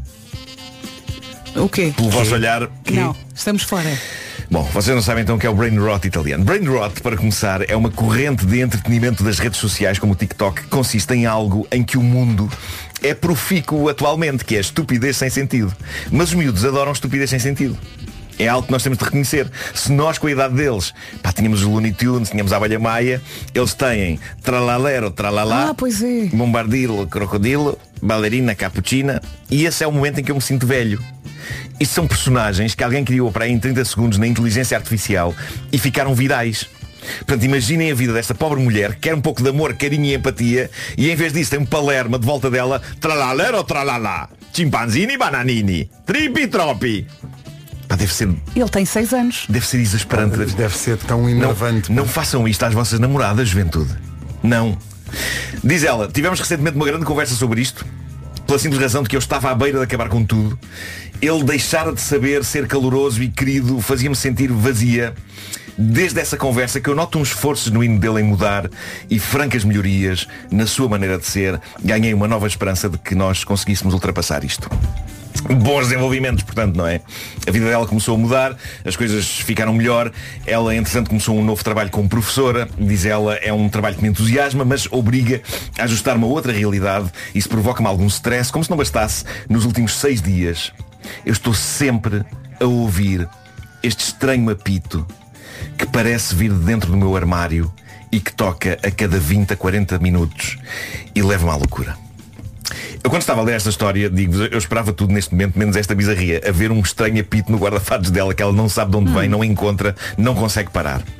O quê? Pelo vosso olhar... Não, estamos fora. Bom, vocês não sabem então o que é o brain rot italiano. Brain rot, para começar, é uma corrente de entretenimento das redes sociais como o TikTok, que consiste em algo em que o mundo é profícuo atualmente, que é estupidez sem sentido. Mas os miúdos adoram estupidez sem sentido. É algo que nós temos de reconhecer. Se nós, com a idade deles, tínhamos os Looney Tunes, tínhamos a Abelha Maia, eles têm Tralalero, Tralalá, pois é. Bombardilo, Crocodilo, Ballerina, Cappuccina, e esse é o momento em que eu me sinto velho. Isto são personagens que alguém criou para aí em 30 segundos na inteligência artificial e ficaram virais. Portanto, imaginem a vida desta pobre mulher que quer um pouco de amor, carinho e empatia, e em vez disso tem um palerma de volta dela: Tralalero, Tralalá, Chimpanzini, Bananini, Tripi, Tropi. Deve ser... Ele tem 6 anos. Deve ser exasperante. Deve ser tão enervante. Não façam isto às vossas namoradas, juventude. Não. Diz ela: tivemos recentemente uma grande conversa sobre isto, pela simples razão de que eu estava à beira de acabar com tudo. Ele deixara de saber ser caloroso e querido, fazia-me sentir vazia. Desde essa conversa que eu noto um esforço genuíno dele em mudar e francas melhorias na sua maneira de ser. Ganhei uma nova esperança de que nós conseguíssemos ultrapassar isto. Bons desenvolvimentos, portanto, não é? A vida dela começou a mudar, as coisas ficaram melhor. Ela, entretanto, começou um novo trabalho como professora. Diz ela: é um trabalho que me entusiasma, mas obriga a ajustar-me a outra realidade. Isso provoca-me algum stress. Como se não bastasse, nos últimos 6 dias eu estou sempre a ouvir este estranho apito que parece vir de dentro do meu armário e que toca a cada 20 a 40 minutos e leva-me à loucura. Eu, quando estava a ler esta história, digo-vos, eu esperava tudo neste momento, menos esta bizarria. Haver um estranho apito no guarda-fatos dela que ela não sabe de onde vem, não encontra, não consegue parar.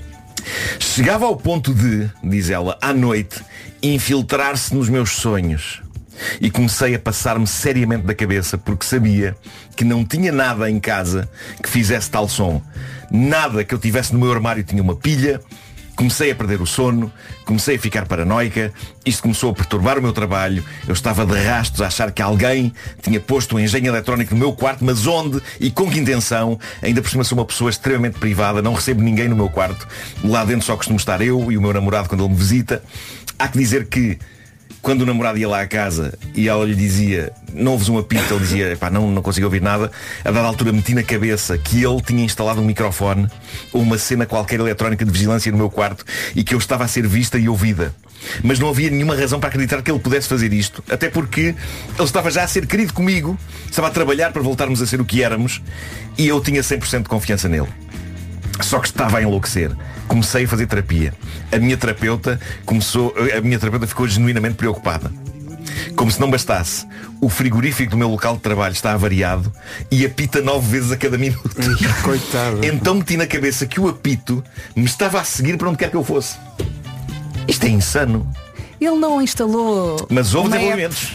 Chegava ao ponto de, diz ela, à noite, infiltrar-se nos meus sonhos. E comecei a passar-me seriamente da cabeça, porque sabia que não tinha nada em casa que fizesse tal som. Nada que eu tivesse no meu armário tinha uma pilha. Comecei a perder o sono, comecei a ficar paranoica, isto começou a perturbar o meu trabalho, eu estava de rastos a achar que alguém tinha posto um engenho eletrónico no meu quarto, mas onde e com que intenção? Ainda por cima sou uma pessoa extremamente privada, não recebo ninguém no meu quarto, lá dentro só costumo estar eu e o meu namorado quando ele me visita. Há que dizer que quando o namorado ia lá à casa e ela lhe dizia, não ouves um apito, ele dizia, pá, não consigo ouvir nada. A dada altura meti na cabeça que ele tinha instalado um microfone ou uma cena qualquer eletrónica de vigilância no meu quarto e que eu estava a ser vista e ouvida. Mas não havia nenhuma razão para acreditar que ele pudesse fazer isto, até porque ele estava já a ser querido comigo, estava a trabalhar para voltarmos a ser o que éramos e eu tinha 100% de confiança nele. Só que estava a enlouquecer. Comecei a fazer terapia. A minha terapeuta ficou genuinamente preocupada. Como se não bastasse, o frigorífico do meu local de trabalho está avariado e apita 9 vezes a cada minuto. Coitado. Então meti na cabeça que o apito me estava a seguir para onde quer que eu fosse. Isto é insano. Ele não instalou. Mas houve desenvolvimentos.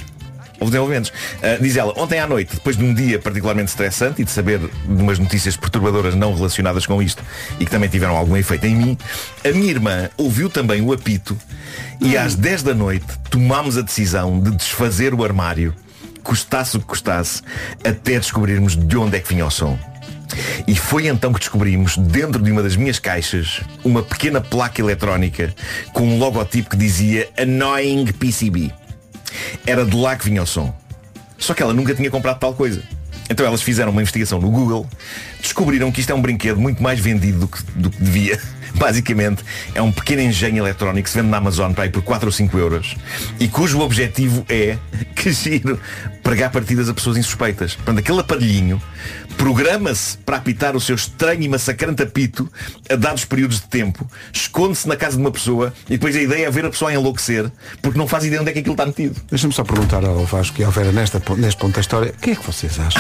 Diz ela, ontem à noite, depois de um dia particularmente estressante e de saber de umas notícias perturbadoras não relacionadas com isto e que também tiveram algum efeito em mim, a minha irmã ouviu também o apito e às 10 da noite tomámos a decisão de desfazer o armário, custasse o que custasse, até descobrirmos de onde é que vinha o som. E foi então que descobrimos, dentro de uma das minhas caixas, uma pequena placa eletrónica com um logotipo que dizia Annoying PCB. Era de lá que vinha o som. Só que ela nunca tinha comprado tal coisa. Então elas fizeram uma investigação no Google, descobriram que isto é um brinquedo muito mais vendido do que devia. Basicamente é um pequeno engenho eletrónico que se vende na Amazon para aí por 4 ou 5 euros e cujo objetivo é, que giro, pregar partidas a pessoas insuspeitas. Portanto, aquele aparelhinho programa-se para apitar o seu estranho e massacrante apito a dados períodos de tempo, esconde-se na casa de uma pessoa e depois a ideia é ver a pessoa a enlouquecer porque não faz ideia onde é que aquilo está metido. Deixa-me só perguntar ao Vasco e à Vera neste ponto da história, o que é que vocês acham?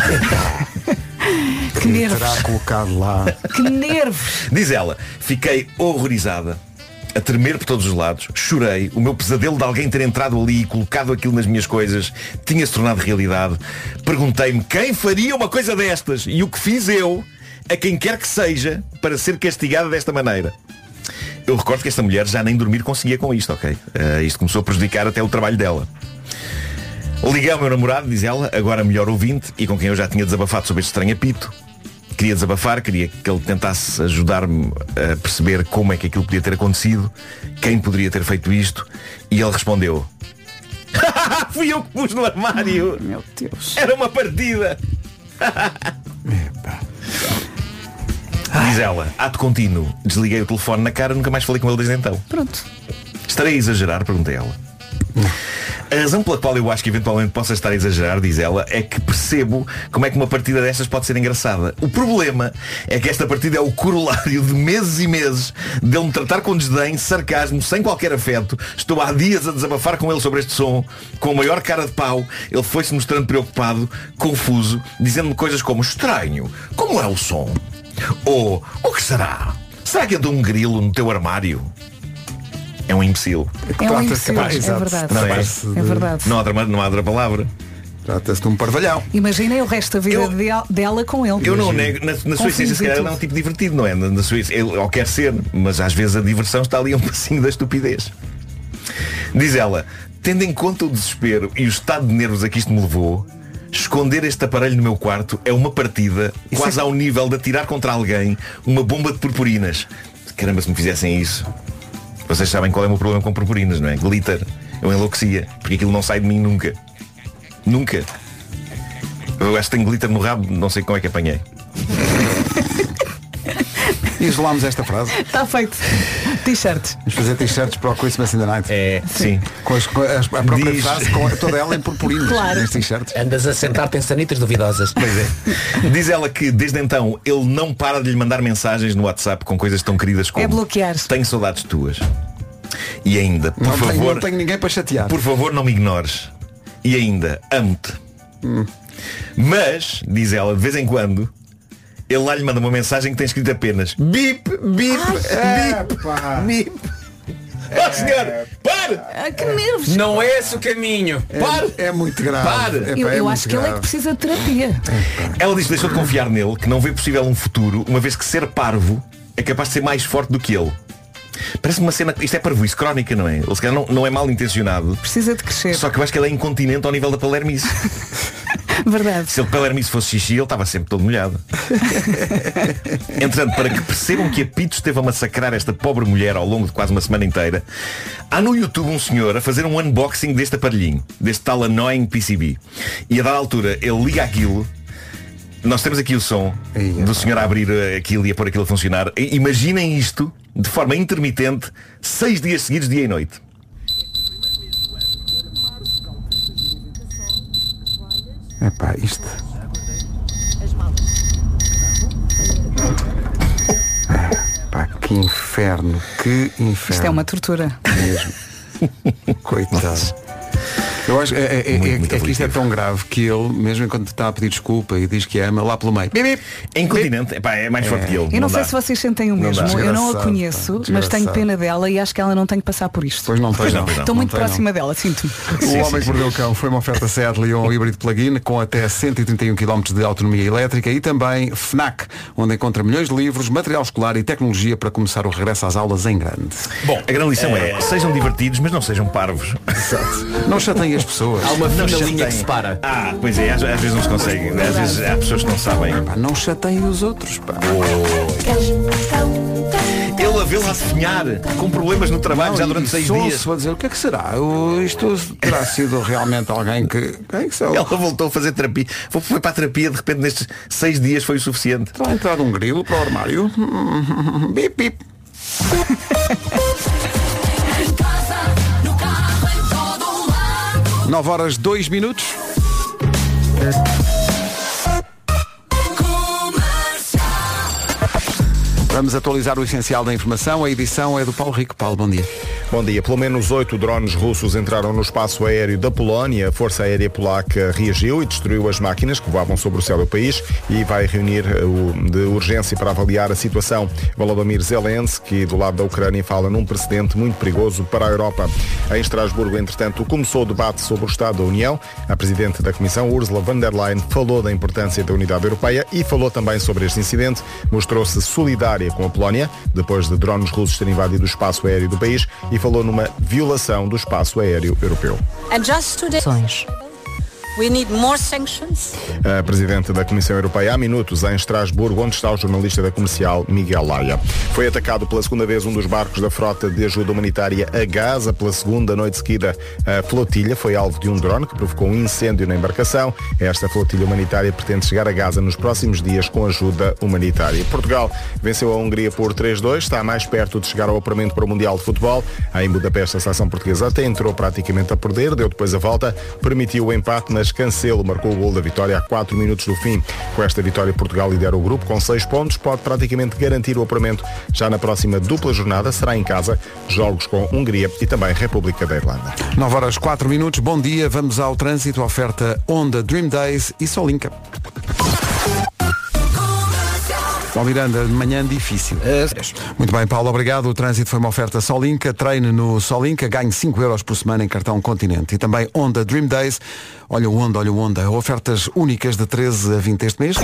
Que nervos. Terá colocado lá. Que nervos. Diz ela, fiquei horrorizada, a tremer por todos os lados, chorei, o meu pesadelo de alguém ter entrado ali e colocado aquilo nas minhas coisas tinha-se tornado realidade. Perguntei-me quem faria uma coisa destas e o que fiz eu a quem quer que seja para ser castigada desta maneira. Eu recordo que esta mulher já nem dormir conseguia com isto, ok? Isto começou a prejudicar até o trabalho dela. Liguei ao meu namorado, diz ela, agora melhor ouvinte, e com quem eu já tinha desabafado sobre este estranho apito. Queria desabafar, queria que ele tentasse ajudar-me a perceber como é que aquilo podia ter acontecido, quem poderia ter feito isto, e ele respondeu: fui eu que pus no armário. Meu Deus. Era uma partida. Diz ela, ato contínuo, desliguei o telefone na cara, nunca mais falei com ele desde então. Pronto. Estarei a exagerar? Perguntei ela. A razão pela qual eu acho que eventualmente possa estar a exagerar, diz ela, é que percebo como é que uma partida destas pode ser engraçada. O problema é que esta partida é o corolário de meses e meses dele me tratar com desdém, sarcasmo, sem qualquer afeto. Estou há dias a desabafar com ele sobre este som, com a maior cara de pau. Ele foi-se mostrando preocupado, confuso, dizendo-me coisas como: estranho, como é o som? Ou, o que será? Será que andou um grilo no teu armário? É um imbecil. É um imbecil, é verdade. Não é verdade. Não há outra palavra. Trata-se de um parvalhão. Imaginem o resto da vida dela com ele. Eu não nego, na sua essência, se calhar ele é um tipo divertido, não é? Na sua, ele, ou quer ser, mas às vezes a diversão está ali a um passinho da estupidez. Diz ela, tendo em conta o desespero e o estado de nervos a que isto me levou, esconder este aparelho no meu quarto é uma partida quase ao nível de atirar contra alguém uma bomba de purpurinas. Caramba, se me fizessem isso. Vocês sabem qual é o meu problema com purpurinas, não é? Glitter. Eu enlouquecia, porque aquilo não sai de mim nunca. Nunca. Eu acho que tenho glitter no rabo, não sei como é que apanhei. Isolámos esta frase. Está feito. T-shirts. Vamos fazer t-shirts para o Christmas in the Night. É, sim. Com a própria frase, com toda ela em purpurinas. Claro. Nestes t-shirts. Andas a sentar-te em sanitas duvidosas. Pois é. Diz ela que desde então ele não para de lhe mandar mensagens no WhatsApp com coisas tão queridas como: é bloquear. Tenho saudades tuas. E ainda, por favor, não tenho ninguém para chatear. Por favor, não me ignores. E ainda, amo-te. Mas, diz ela, de vez em quando ele lá lhe manda uma mensagem que tem escrito apenas bip, bip, bip, bip. Oh, senhor, para! Que nervos! Não é esse o caminho! Para! É muito grave. Para! Eu acho que ele é que precisa de terapia. Ela diz que deixou de confiar nele, que não vê possível um futuro, uma vez que ser parvo é capaz de ser mais forte do que ele. Parece uma cena, isto é parvoíce crónica, não é? Ele se calhar não é mal intencionado. Precisa de crescer. Só que eu acho que ele é incontinente ao nível da palermice. Verdade. Se ele palermice fosse xixi, ele estava sempre todo molhado. Entretanto, para que percebam que a Pitos esteve a massacrar esta pobre mulher ao longo de quase uma semana inteira, há no YouTube um senhor a fazer um unboxing deste aparelhinho, deste tal annoying PCB. E a dada altura ele liga aquilo. Nós temos aqui o som do senhor a abrir aquilo e a pôr aquilo a funcionar. Imaginem isto de forma intermitente 6 dias seguidos, dia e noite. Epá, isto. Epá, que inferno, que inferno. Isto é uma tortura. Mesmo. Coitado. Eu acho que isto é tão grave que ele, mesmo enquanto está a pedir desculpa e diz que ama, lá pelo meio. É incontinente, é mais forte que ele. Eu não sei se vocês sentem o mesmo. Eu não a conheço, mas tenho pena dela e acho que ela não tem que passar por isto. Pois não tem. Estou muito próxima dela, sinto-me. O Homem que Mordeu o Cão foi uma oferta Seat Leon híbrido plug-in com até 131 km de autonomia elétrica e também FNAC, onde encontra milhões de livros, material escolar e tecnologia para começar o regresso às aulas em grande. Bom, a grande lição é, sejam divertidos, mas não sejam parvos. Não chateiem as pessoas. Há uma fina linha que separa. Pois é, às vezes não se consegue. Às vezes há pessoas que não sabem. Não chateiem os outros. Ele a vê-la a definhar com problemas no trabalho já durante 6 dias. Vou dizer, o que é que será? Isto terá sido realmente alguém que... Ela voltou a fazer terapia. Foi para a terapia, de repente nestes 6 dias foi o suficiente. Está a entrar um grilo para o armário. Bip, bip. 9 horas 2 minutos. Vamos atualizar o essencial da informação. A edição é do Paulo Rico. Paulo, bom dia. Bom dia. Pelo menos 8 drones russos entraram no espaço aéreo da Polónia. A Força Aérea Polaca reagiu e destruiu as máquinas que voavam sobre o céu do país e vai reunir de urgência para avaliar a situação. Volodymyr Zelensky, do lado da Ucrânia, fala num precedente muito perigoso para a Europa. Em Estrasburgo, entretanto, começou o debate sobre o Estado da União. A Presidente da Comissão, Ursula von der Leyen, falou da importância da unidade europeia e falou também sobre este incidente. Mostrou-se solidária com a Polónia, depois de drones russos terem invadido o espaço aéreo do país, e falou numa violação do espaço aéreo europeu. We need more sanctions. A Presidente da Comissão Europeia há minutos em Estrasburgo, onde está o jornalista da Comercial Miguel Laia. Foi atacado pela segunda vez um dos barcos da frota de ajuda humanitária a Gaza. Pela segunda noite seguida, a flotilha foi alvo de um drone que provocou um incêndio na embarcação. Esta flotilha humanitária pretende chegar a Gaza nos próximos dias com ajuda humanitária. Portugal venceu a Hungria por 3-2, está mais perto de chegar ao apuramento para o Mundial de Futebol. Em Budapeste, a seleção portuguesa até entrou praticamente a perder, deu depois a volta, permitiu o empate, mas Cancelo marcou o gol da vitória a 4 minutos do fim. Com esta vitória, Portugal lidera o grupo com 6 pontos, pode praticamente garantir o apuramento. Já na próxima dupla jornada será em casa, jogos com Hungria e também República da Irlanda. 9 horas 4 minutos, bom dia, vamos ao trânsito, oferta Honda Dream Days e Solinka. Paulo Miranda, de manhã difícil. Muito bem, Paulo, obrigado. O trânsito foi uma oferta Solinka. Treine no Solinka, ganhe 5 euros por semana em cartão Continente. E também Honda Dream Days. Olha o Honda. Ofertas únicas de 13 a 20 este mês.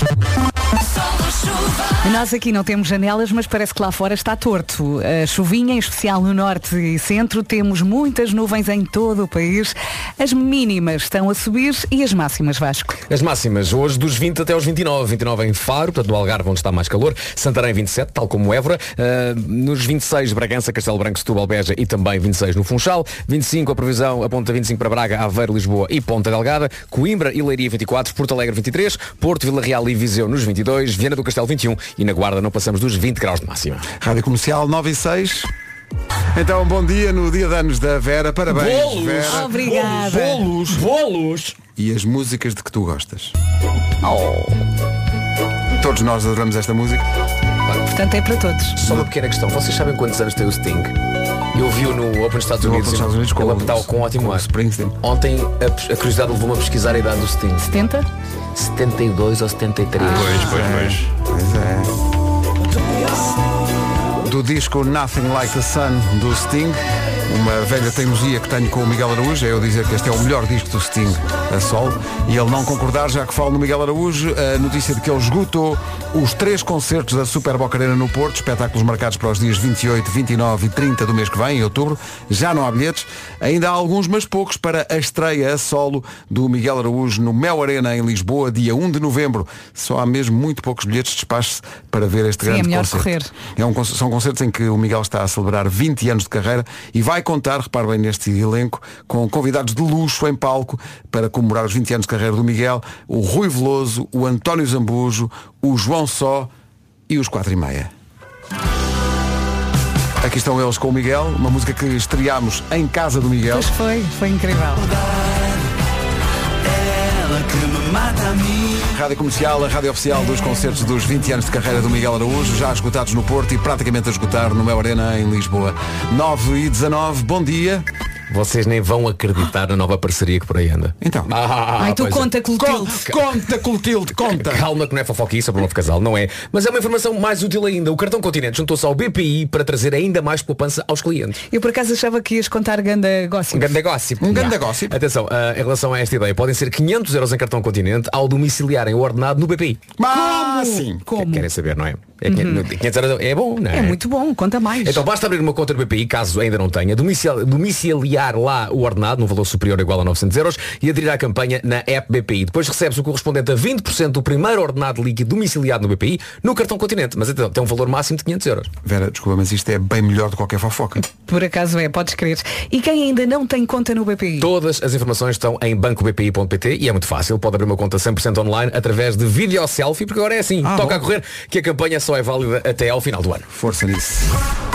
Nós aqui não temos janelas, mas parece que lá fora está torto. A chuvinha, em especial no norte e centro, temos muitas nuvens em todo o país. As mínimas estão a subir e as máximas, Vasco? As máximas, hoje dos 20 até aos 29. 29 em Faro, portanto no Algarve, onde está mais calor. Santarém 27, tal como Évora. Nos 26, Bragança, Castelo Branco, Setúbal, Beja e também 26 no Funchal. 25, a previsão aponta 25 para Braga, Aveiro, Lisboa e Ponta Delgada. Coimbra e Leiria 24, Porto Alegre 23, Porto, Vila Real e Viseu nos 22, Viana do Castelo 21 e na Guarda não passamos dos 20 graus de máxima. Rádio Comercial 9 e 6. Então, bom dia no dia de anos da Vera. Parabéns, bolos. Vera. Obrigada. Bolos. E as músicas de que tu gostas. Todos nós adoramos esta música. Portanto, é para todos. Só uma pequena questão. Vocês sabem quantos anos tem o Sting? Eu vi-o no Open dos Estados Unidos. Ele estava com um ótimo ar. Ontem a curiosidade levou-me a pesquisar a idade do Sting. 70? 72 ou 73. Pois é. Do disco Nothing Like the Sun do Sting, uma velha teimosia que tenho com o Miguel Araújo, é eu dizer que este é o melhor disco do Sting a solo, e ele não concordar, já que falo no Miguel Araújo, a notícia de que ele esgotou os 3 concertos da Super Boca Arena no Porto, espetáculos marcados para os dias 28, 29 e 30 do mês que vem, em outubro. Já não há bilhetes, ainda há alguns, mas poucos, para a estreia a solo do Miguel Araújo no Mel Arena em Lisboa, dia 1 de novembro. Só há mesmo muito poucos bilhetes, despache-se para ver este grande concerto. São concertos em que o Miguel está a celebrar 20 anos de carreira e vai contar, repare bem neste elenco, com convidados de luxo em palco para comemorar os 20 anos de carreira do Miguel, o Rui Veloso, o António Zambujo, o João Só e os 4:30. Aqui estão eles com o Miguel, uma música que estreámos em casa do Miguel. Pois foi incrível. Rádio Comercial, a rádio oficial dos concertos dos 20 anos de carreira do Miguel Araújo, já esgotados no Porto e praticamente a esgotar no Mel Arena em Lisboa. 9h19, bom dia. Vocês nem vão acreditar na nova parceria que por aí anda. Então. Tu conta Clotilde. Conta, Clotilde, conta. Calma que não é fofoquiça para um novo casal, não é? Mas é uma informação mais útil ainda. O Cartão Continente juntou-se ao BPI para trazer ainda mais poupança aos clientes. Eu por acaso achava que ias contar ganda gossip. Um ganda gossip. Atenção, em relação a esta ideia, podem ser 500 euros em Cartão Continente ao domiciliarem o ordenado no BPI. Sim. Como? Querem saber, não é? 500 euros é bom, não é? É muito bom, conta mais. Então basta abrir uma conta do BPI, caso ainda não tenha, domiciliar lá o ordenado, num valor superior ou igual a 900 euros, e aderir à campanha na app BPI. Depois recebes o correspondente a 20% do primeiro ordenado líquido domiciliado no BPI, no Cartão Continente. Mas então, tem um valor máximo de 500 euros. Vera, desculpa, mas isto é bem melhor do que qualquer fofoca. Por acaso é, podes crer. E quem ainda não tem conta no BPI? Todas as informações estão em bancobpi.pt e é muito fácil. Pode abrir uma conta 100% online através de vídeo selfie, porque agora é assim. Toca a correr que a campanha só é válida até ao final do ano. Força nisso.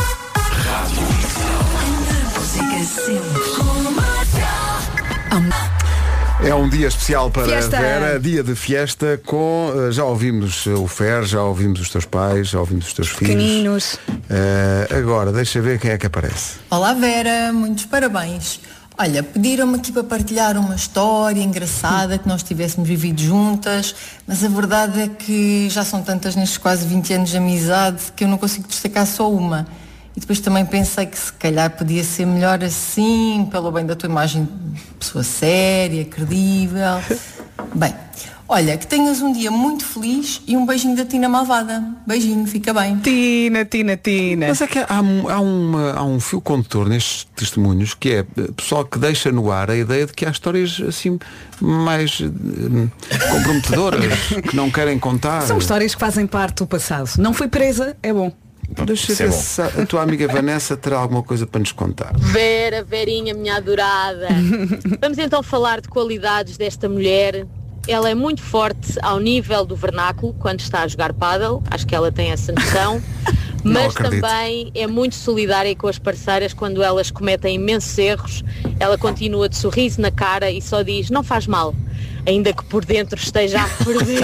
É um dia especial para Fiesta. a Vera, dia de fiesta com, já ouvimos o Fer, já ouvimos os teus pais, já ouvimos os teus filhos. Pequeninos. Agora, deixa ver quem é que aparece. Olá Vera, muitos parabéns. Olha, pediram-me aqui para partilhar uma história engraçada que nós tivéssemos vivido juntas, mas a verdade é que já são tantas nestes quase 20 anos de amizade que eu não consigo destacar só uma. E depois também pensei que se calhar podia ser melhor assim, pelo bem da tua imagem de pessoa séria, credível. Bem, olha, que tenhas um dia muito feliz e um beijinho da Tina Malvada. Beijinho, fica bem. Tina. Mas é que há um fio condutor nestes testemunhos que é pessoal que deixa no ar a ideia de que há histórias assim mais comprometedoras, que não querem contar. São histórias que fazem parte do passado. Não foi presa, é bom. Deixa ver se a tua amiga Vanessa terá alguma coisa para nos contar. Verinha, minha adorada. Vamos então falar de qualidades desta mulher. Ela é muito forte ao nível do vernáculo quando está a jogar pádel. Acho que ela tem essa noção. Mas também é muito solidária com as parceiras quando elas cometem imensos erros. Ela continua de sorriso na cara e só diz, não faz mal, ainda que por dentro esteja a ferver.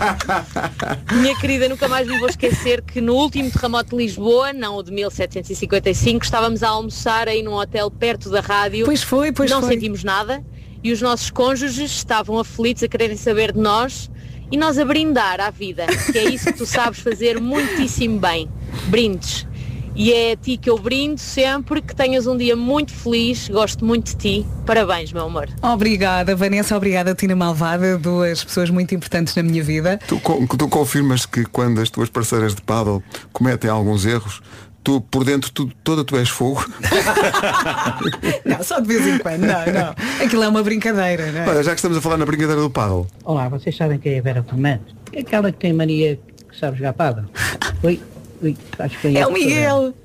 Minha querida, nunca mais me vou esquecer que no último terremoto de Lisboa, não o de 1755, estávamos a almoçar aí num hotel perto da rádio. Pois foi. Não sentimos nada e os nossos cônjuges estavam aflitos a quererem saber de nós e nós a brindar à vida, que é isso que tu sabes fazer muitíssimo bem. Brindes. E é a ti que eu brindo sempre, que tenhas um dia muito feliz, gosto muito de ti. Parabéns, meu amor. Obrigada, Vanessa, obrigada, Tina Malvada, duas pessoas muito importantes na minha vida. Tu confirmas que quando as tuas parceiras de pádel cometem alguns erros, tu por dentro toda tu és fogo? Não, só de vez em quando, não. Aquilo é uma brincadeira, não é? Olha, já que estamos a falar na brincadeira do pádel. Olá, vocês sabem quem é a Vera Fernandes? É aquela que tem mania que sabe jogar pádel. Ui, acho que é o Miguel.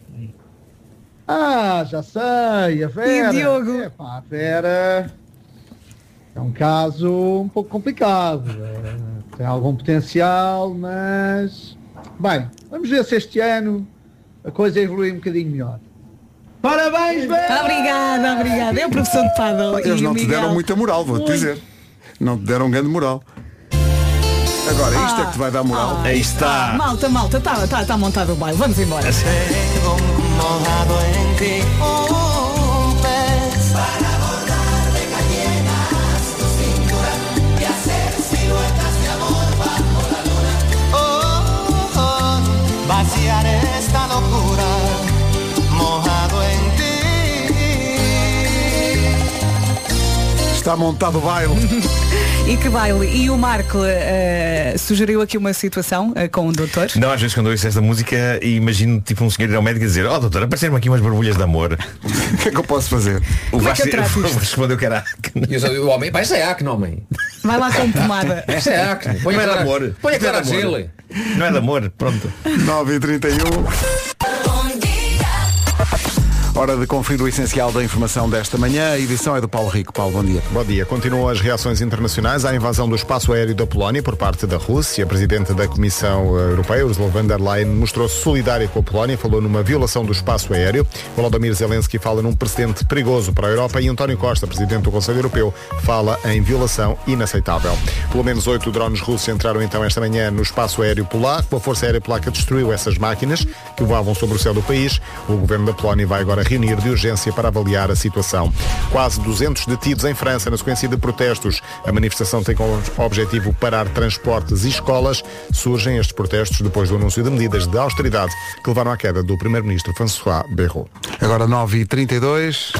Já sei, a Vera. E o Diogo? A Vera é um caso um pouco complicado. Tem algum potencial, mas... Bem, vamos ver se este ano a coisa evolui um bocadinho melhor. Parabéns, Vera! Obrigada. É o professor de pádel. Eles não te deram muita moral, vou-te dizer. Não te deram grande moral. Agora, isto é que te vai dar moral. Aí está. Malta, está montado o baile. Vamos embora. Vaciar esta locura mojado em ti. Está montado o baile. E que baile. E o Marco sugeriu aqui uma situação com o doutor. Não, às vezes quando eu ouço esta música imagino tipo um senhor ir ao médico e dizer: "Oh doutor, apareceram-me aqui umas borbulhas de amor. O que é que eu posso fazer?" O Vasco respondeu que era acne. E o homem, vai, isso é acne, homem. Vai lá com pomada. Isso é acne. Não é de amor. Põe a cara gelo. Não é de amor, pronto. 9h31. Hora de conferir o essencial da informação desta manhã. A edição é do Paulo Rico. Paulo, bom dia. Bom dia. Continuam as reações internacionais à invasão do espaço aéreo da Polónia por parte da Rússia. A Presidente da Comissão Europeia, Ursula von der Leyen, mostrou-se solidária com a Polónia, falou numa violação do espaço aéreo. Volodymyr Zelensky fala num precedente perigoso para a Europa e António Costa, Presidente do Conselho Europeu, fala em violação inaceitável. Pelo menos 8 drones russos entraram então esta manhã no espaço aéreo polaco. A Força Aérea Polaca destruiu essas máquinas que voavam sobre o céu do país. O governo da Polónia vai agora reunir de urgência para avaliar a situação. Quase 200 detidos em França na sequência de protestos. A manifestação tem como objetivo parar transportes e escolas. Surgem estes protestos depois do anúncio de medidas de austeridade que levaram à queda do primeiro-ministro François Bayrou. Agora 9h32.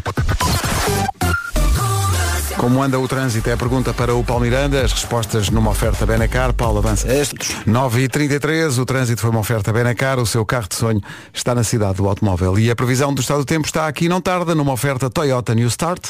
Como anda o trânsito? É a pergunta para o Paulo Miranda. As respostas numa oferta Benacar. Paulo, avança. 9h33. O trânsito foi uma oferta Benacar. O seu carro de sonho está na cidade do automóvel. E a previsão do estado do tempo está aqui, não tarda, numa oferta Toyota New Start.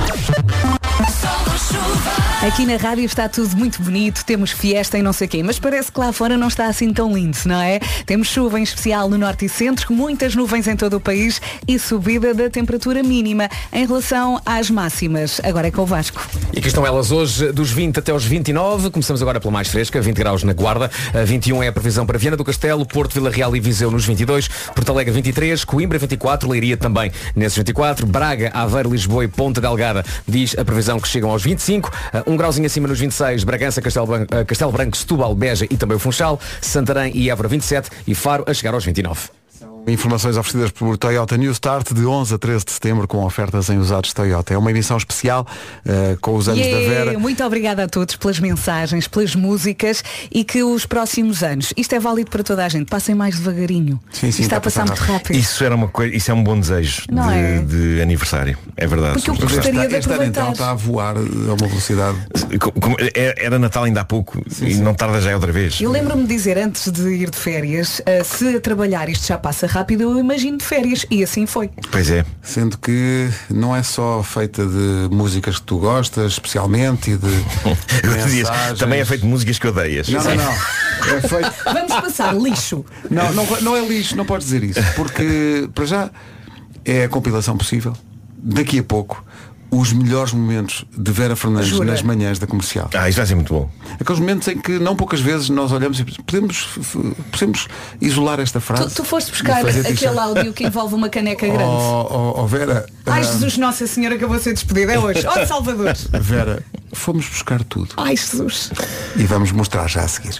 Aqui na rádio está tudo muito bonito, temos fiesta e não sei o quê, mas parece que lá fora não está assim tão lindo, não é? Temos chuva em especial no norte e centro, muitas nuvens em todo o país e subida da temperatura mínima em relação às máximas. Agora é com o Vasco. E aqui estão elas hoje, dos 20 até aos 29. Começamos agora pela mais fresca, 20 graus na Guarda. 21 é a previsão para Viana do Castelo, Porto, Vila Real e Viseu nos 22. Porto Alegre 23, Coimbra 24, Leiria também nesses 24. Braga, Aveiro, Lisboa e Ponta Delgada diz a previsão que chegam aos 25. Um grauzinho acima nos 26, Bragança, Castelo Branco, Setúbal, Beja e também o Funchal. Santarém e Évora 27 e Faro a chegar aos 29. Informações oferecidas por Toyota New Start de 11 a 13 de setembro com ofertas em usados Toyota. É uma edição especial com os anos da Vera. Muito obrigada a todos pelas mensagens, pelas músicas e que os próximos anos, isto é válido para toda a gente, passem mais devagarinho. Sim, está a passar muito rápido. Isso era uma coisa, isso é um bom desejo de aniversário. É verdade. Porque eu gostaria de este ano então está a voar a uma velocidade. Era Natal ainda há pouco e não tarda já outra vez. Eu lembro-me de dizer antes de ir de férias, se a trabalhar isto já passa rápido, eu imagino de férias e assim foi. Pois é. Sendo que não é só feita de músicas que tu gostas especialmente e de mensagens. Também é feito de músicas que odeias. Não. É feito... Vamos passar lixo. Não é lixo, não podes dizer isso. Porque para já é a compilação possível. Daqui a pouco os melhores momentos de Vera Fernandes nas manhãs da Comercial. Isso vai ser muito bom. Aqueles momentos em que não poucas vezes nós olhamos e podemos isolar esta frase. Tu foste buscar aquele áudio que envolve uma caneca grande. Vera. Ai Jesus, Nossa Senhora, que eu vou ser despedida é hoje. De Salvador. Vera, fomos buscar tudo. Ai Jesus. E vamos mostrar já a seguir.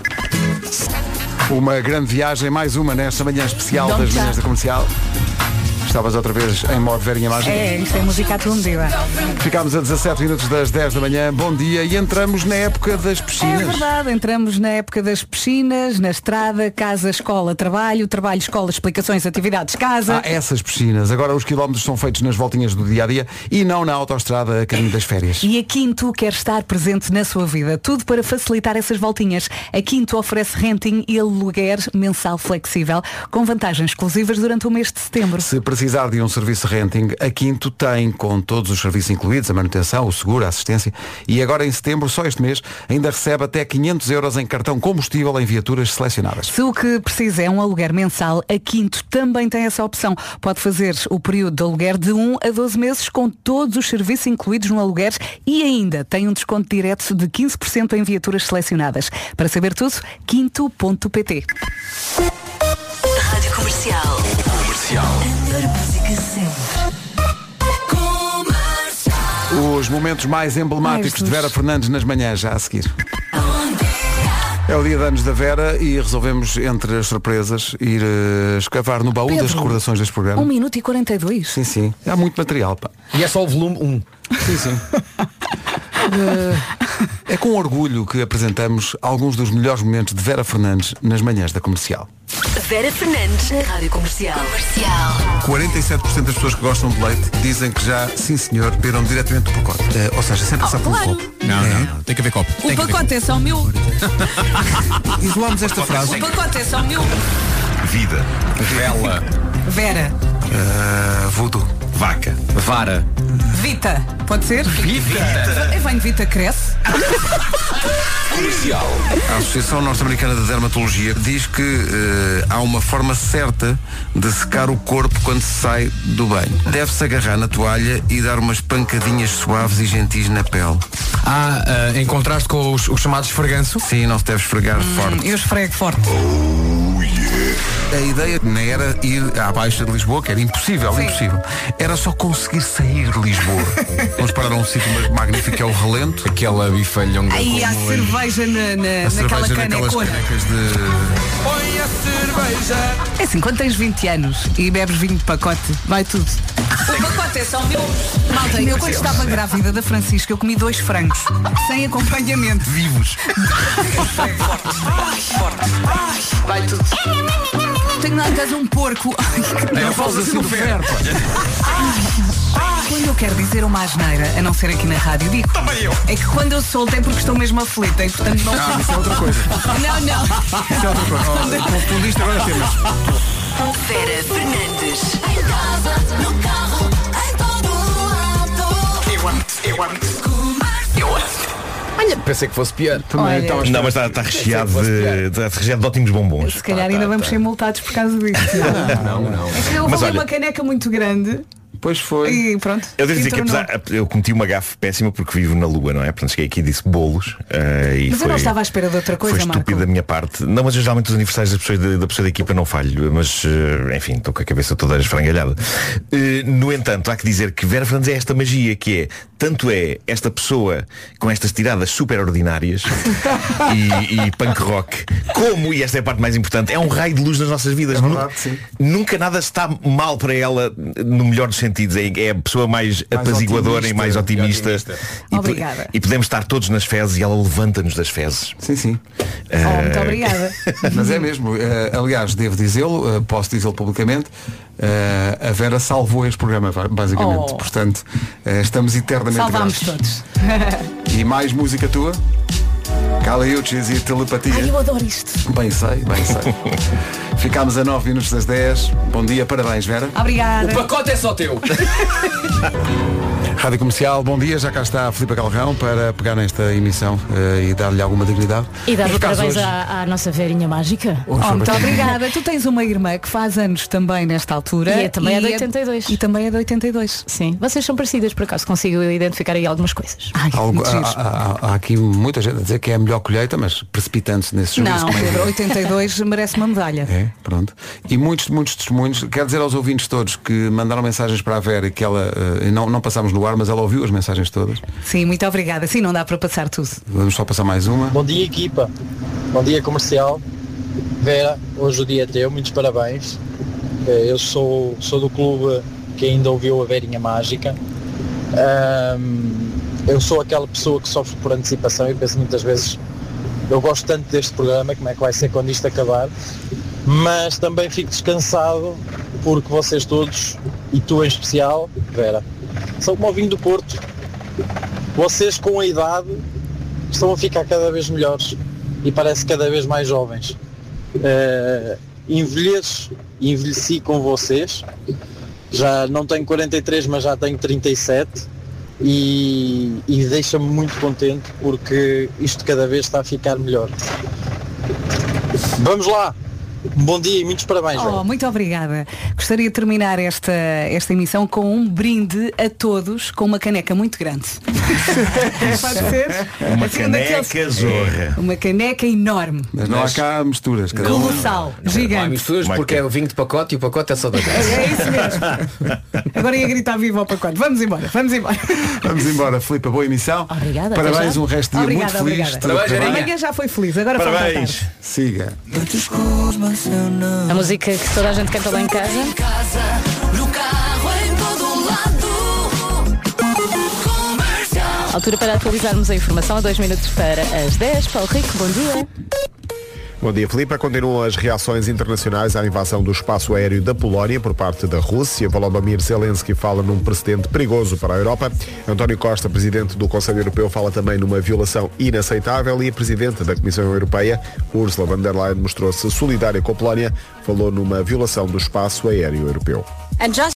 Uma grande viagem, mais uma nesta manhã especial das manhãs da Comercial. Estavas outra vez em modo Verinha Mágica. Isto é música à tua medida. Ficámos a 17 minutos das 10 da manhã. Bom dia e entramos na época das piscinas. É verdade, entramos na época das piscinas, na estrada, casa, escola, trabalho, escola, explicações, atividades, casa. Essas piscinas. Agora os quilómetros são feitos nas voltinhas do dia-a-dia e não na autoestrada a caminho das férias. E a Quinto quer estar presente na sua vida. Tudo para facilitar essas voltinhas. A Quinto oferece renting e aluguer mensal flexível com vantagens exclusivas durante o mês de setembro. Se precisar de um serviço de renting, a Quinto tem com todos os serviços incluídos, a manutenção, o seguro, a assistência, e agora em setembro, só este mês, ainda recebe até 500 euros em cartão combustível em viaturas selecionadas. Se o que precisa é um aluguer mensal, a Quinto também tem essa opção. Pode fazer o período de aluguer de 1 a 12 meses com todos os serviços incluídos no aluguer e ainda tem um desconto direto de 15% em viaturas selecionadas. Para saber tudo, quinto.pt. Rádio Comercial. Música sempre. Os momentos mais emblemáticos de Vera Fernandes nas manhãs, já a seguir. É o dia de anos da Vera e resolvemos, entre as surpresas, ir escavar no baú das recordações deste programa. 1 minuto e 42. Sim, sim. Há muito material, pá. E é só o volume 1. Sim, sim. É com orgulho que apresentamos alguns dos melhores momentos de Vera Fernandes nas manhãs da Comercial. Vera Fernandes na Rádio Comercial. 47% das pessoas que gostam de leite dizem que já, sim senhor, beberam diretamente do pacote. Ou seja, sem passar pelo claro. copo. Não. Tem que haver copo. O pacote é só meu. Isolamos esta frase. O pacote é só meu. Vida. Vela. Vera. Voodoo. Vaca. Vara. Vita. Pode ser? Vita. Vem Vita cresce. A Associação Norte-Americana de Dermatologia diz que há uma forma certa de secar o corpo quando se sai do banho. Deve-se agarrar na toalha e dar umas pancadinhas suaves e gentis na pele. Em contraste com os chamados esfreganço? Sim, não se deve esfregar forte. Eu esfrego forte. A ideia não era ir à Baixa de Lisboa, que era impossível, impossível. Era só conseguir sair de Lisboa. Vamos parar a um sítio magnífico, que é o Relento. Aquela bifalhonga. Aí há cerveja naquela canecona. Põe a cerveja. É assim, quando tens 20 anos e bebes vinho de pacote, vai tudo. O pacote é só meu. Malta, eu quando estava grávida da Francisca, eu comi 2 frangos, sem acompanhamento. Vivos. Vai tudo. Tenho lá em casa um porco. Não falas assim do ferro. Quando eu quero dizer uma asneira, a não ser aqui na rádio, digo. Também eu. É que quando eu solto é porque estou mesmo aflita e portanto não. Não, isso é outra coisa. Não. Isso é outra coisa. Confundiste agora temas. Vera Fernandes. Em casa, no carro, em todo lado. Eu amo. Olha, pensei que fosse pior. Não, mas está recheado de ótimos bombons. Se calhar ainda vamos ser multados por causa disso. Não. É que eu roubei uma caneca muito grande. Pois foi. E pronto. Eu devo dizer que eu cometi uma gafe péssima porque vivo na Lua, não é? Portanto, cheguei aqui e disse bolos. Mas eu não estava à espera de outra coisa, Foi estúpido Marco. da minha parte. Não, mas eu, geralmente os aniversários da pessoa da equipa não falho. Mas, enfim, estou com a cabeça toda esfrangalhada. No entanto, há que dizer que Vera Fernandes é esta magia que é, tanto é esta pessoa com estas tiradas super ordinárias e punk rock, como, e esta é a parte mais importante, é um raio de luz nas nossas vidas. É verdade, sim. Nunca nada está mal para ela, no melhor dos sentidos. É a pessoa mais apaziguadora e mais otimista. Obrigada. E podemos estar todos nas fezes e ela levanta-nos das fezes. Sim. Muito obrigada. Mas é mesmo. Aliás, devo dizê-lo, posso dizê-lo publicamente, a Vera salvou este programa, basicamente. Portanto, estamos eternamente Salvámos gratos. todos. E mais música tua? Caliuches e telepatia. Ai, eu adoro isto. Bem sei. Ficámos a 9 minutos das 10. Bom dia, parabéns, Vera. Obrigada. O pacote é só teu. Rádio Comercial, bom dia, já cá está a Filipe Galrão para pegar nesta emissão e dar-lhe alguma dignidade. E dar Mas, os por acaso, parabéns hoje- à nossa Verinha Mágica. Muito obrigada. Tu tens uma irmã que faz anos também nesta altura. E também é de 82. E também é de 82. Sim, vocês são parecidas, por acaso consigo identificar aí algumas coisas. Ai, muito giro. há aqui muita gente a dizer que é a melhor colheita, mas precipitando-se nesse jogo. Não, Pedro, 82 merece uma medalha. É, pronto. E muitos testemunhos. Quero dizer aos ouvintes todos que mandaram mensagens para a Vera e que ela, não passámos no ar, mas ela ouviu as mensagens todas. Sim, muito obrigada. Sim, não dá para passar tudo. Vamos só passar mais uma. Bom dia, equipa. Bom dia, Comercial. Vera, hoje o dia é teu, muitos parabéns. Eu sou do clube que ainda ouviu a Verinha Mágica. Eu sou aquela pessoa que sofre por antecipação e penso muitas vezes, eu gosto tanto deste programa, como é que vai ser quando isto acabar, mas também fico descansado porque vocês todos, e tu em especial, Vera, são como o vinho do Porto. Vocês com a idade estão a ficar cada vez melhores e parece cada vez mais jovens. Envelheci com vocês, já não tenho 43, mas já tenho 37 e deixa-me muito contente porque isto cada vez está a ficar melhor. Vamos lá, Bom dia e muitos parabéns. Oh, muito obrigada. Gostaria de terminar esta emissão com um brinde a todos com uma caneca muito grande. Pode ser? Uma assim, caneca zorra. Uma caneca enorme. Mas não há cá misturas. Colossal, gigante. Não há misturas porque é o vinho de pacote e o pacote é só da casa. É isso mesmo. Agora ia gritar viva ao pacote. Vamos embora. Vamos embora, Filipe, boa emissão. Obrigada. Parabéns, um resto de dia muito feliz. Parabéns, amanhã já foi feliz, agora parabéns. Siga. A música que toda a gente canta lá em casa. No carro, em todo lado. Altura para atualizarmos a informação a 2 minutos para as 10. Paulo Rico, bom dia. Bom dia, Filipe. Continuam as reações internacionais à invasão do espaço aéreo da Polónia por parte da Rússia. Volodymyr Zelensky fala num precedente perigoso para a Europa. António Costa, presidente do Conselho Europeu, fala também numa violação inaceitável e a presidente da Comissão Europeia, Ursula von der Leyen, mostrou-se solidária com a Polónia, falou numa violação do espaço aéreo europeu.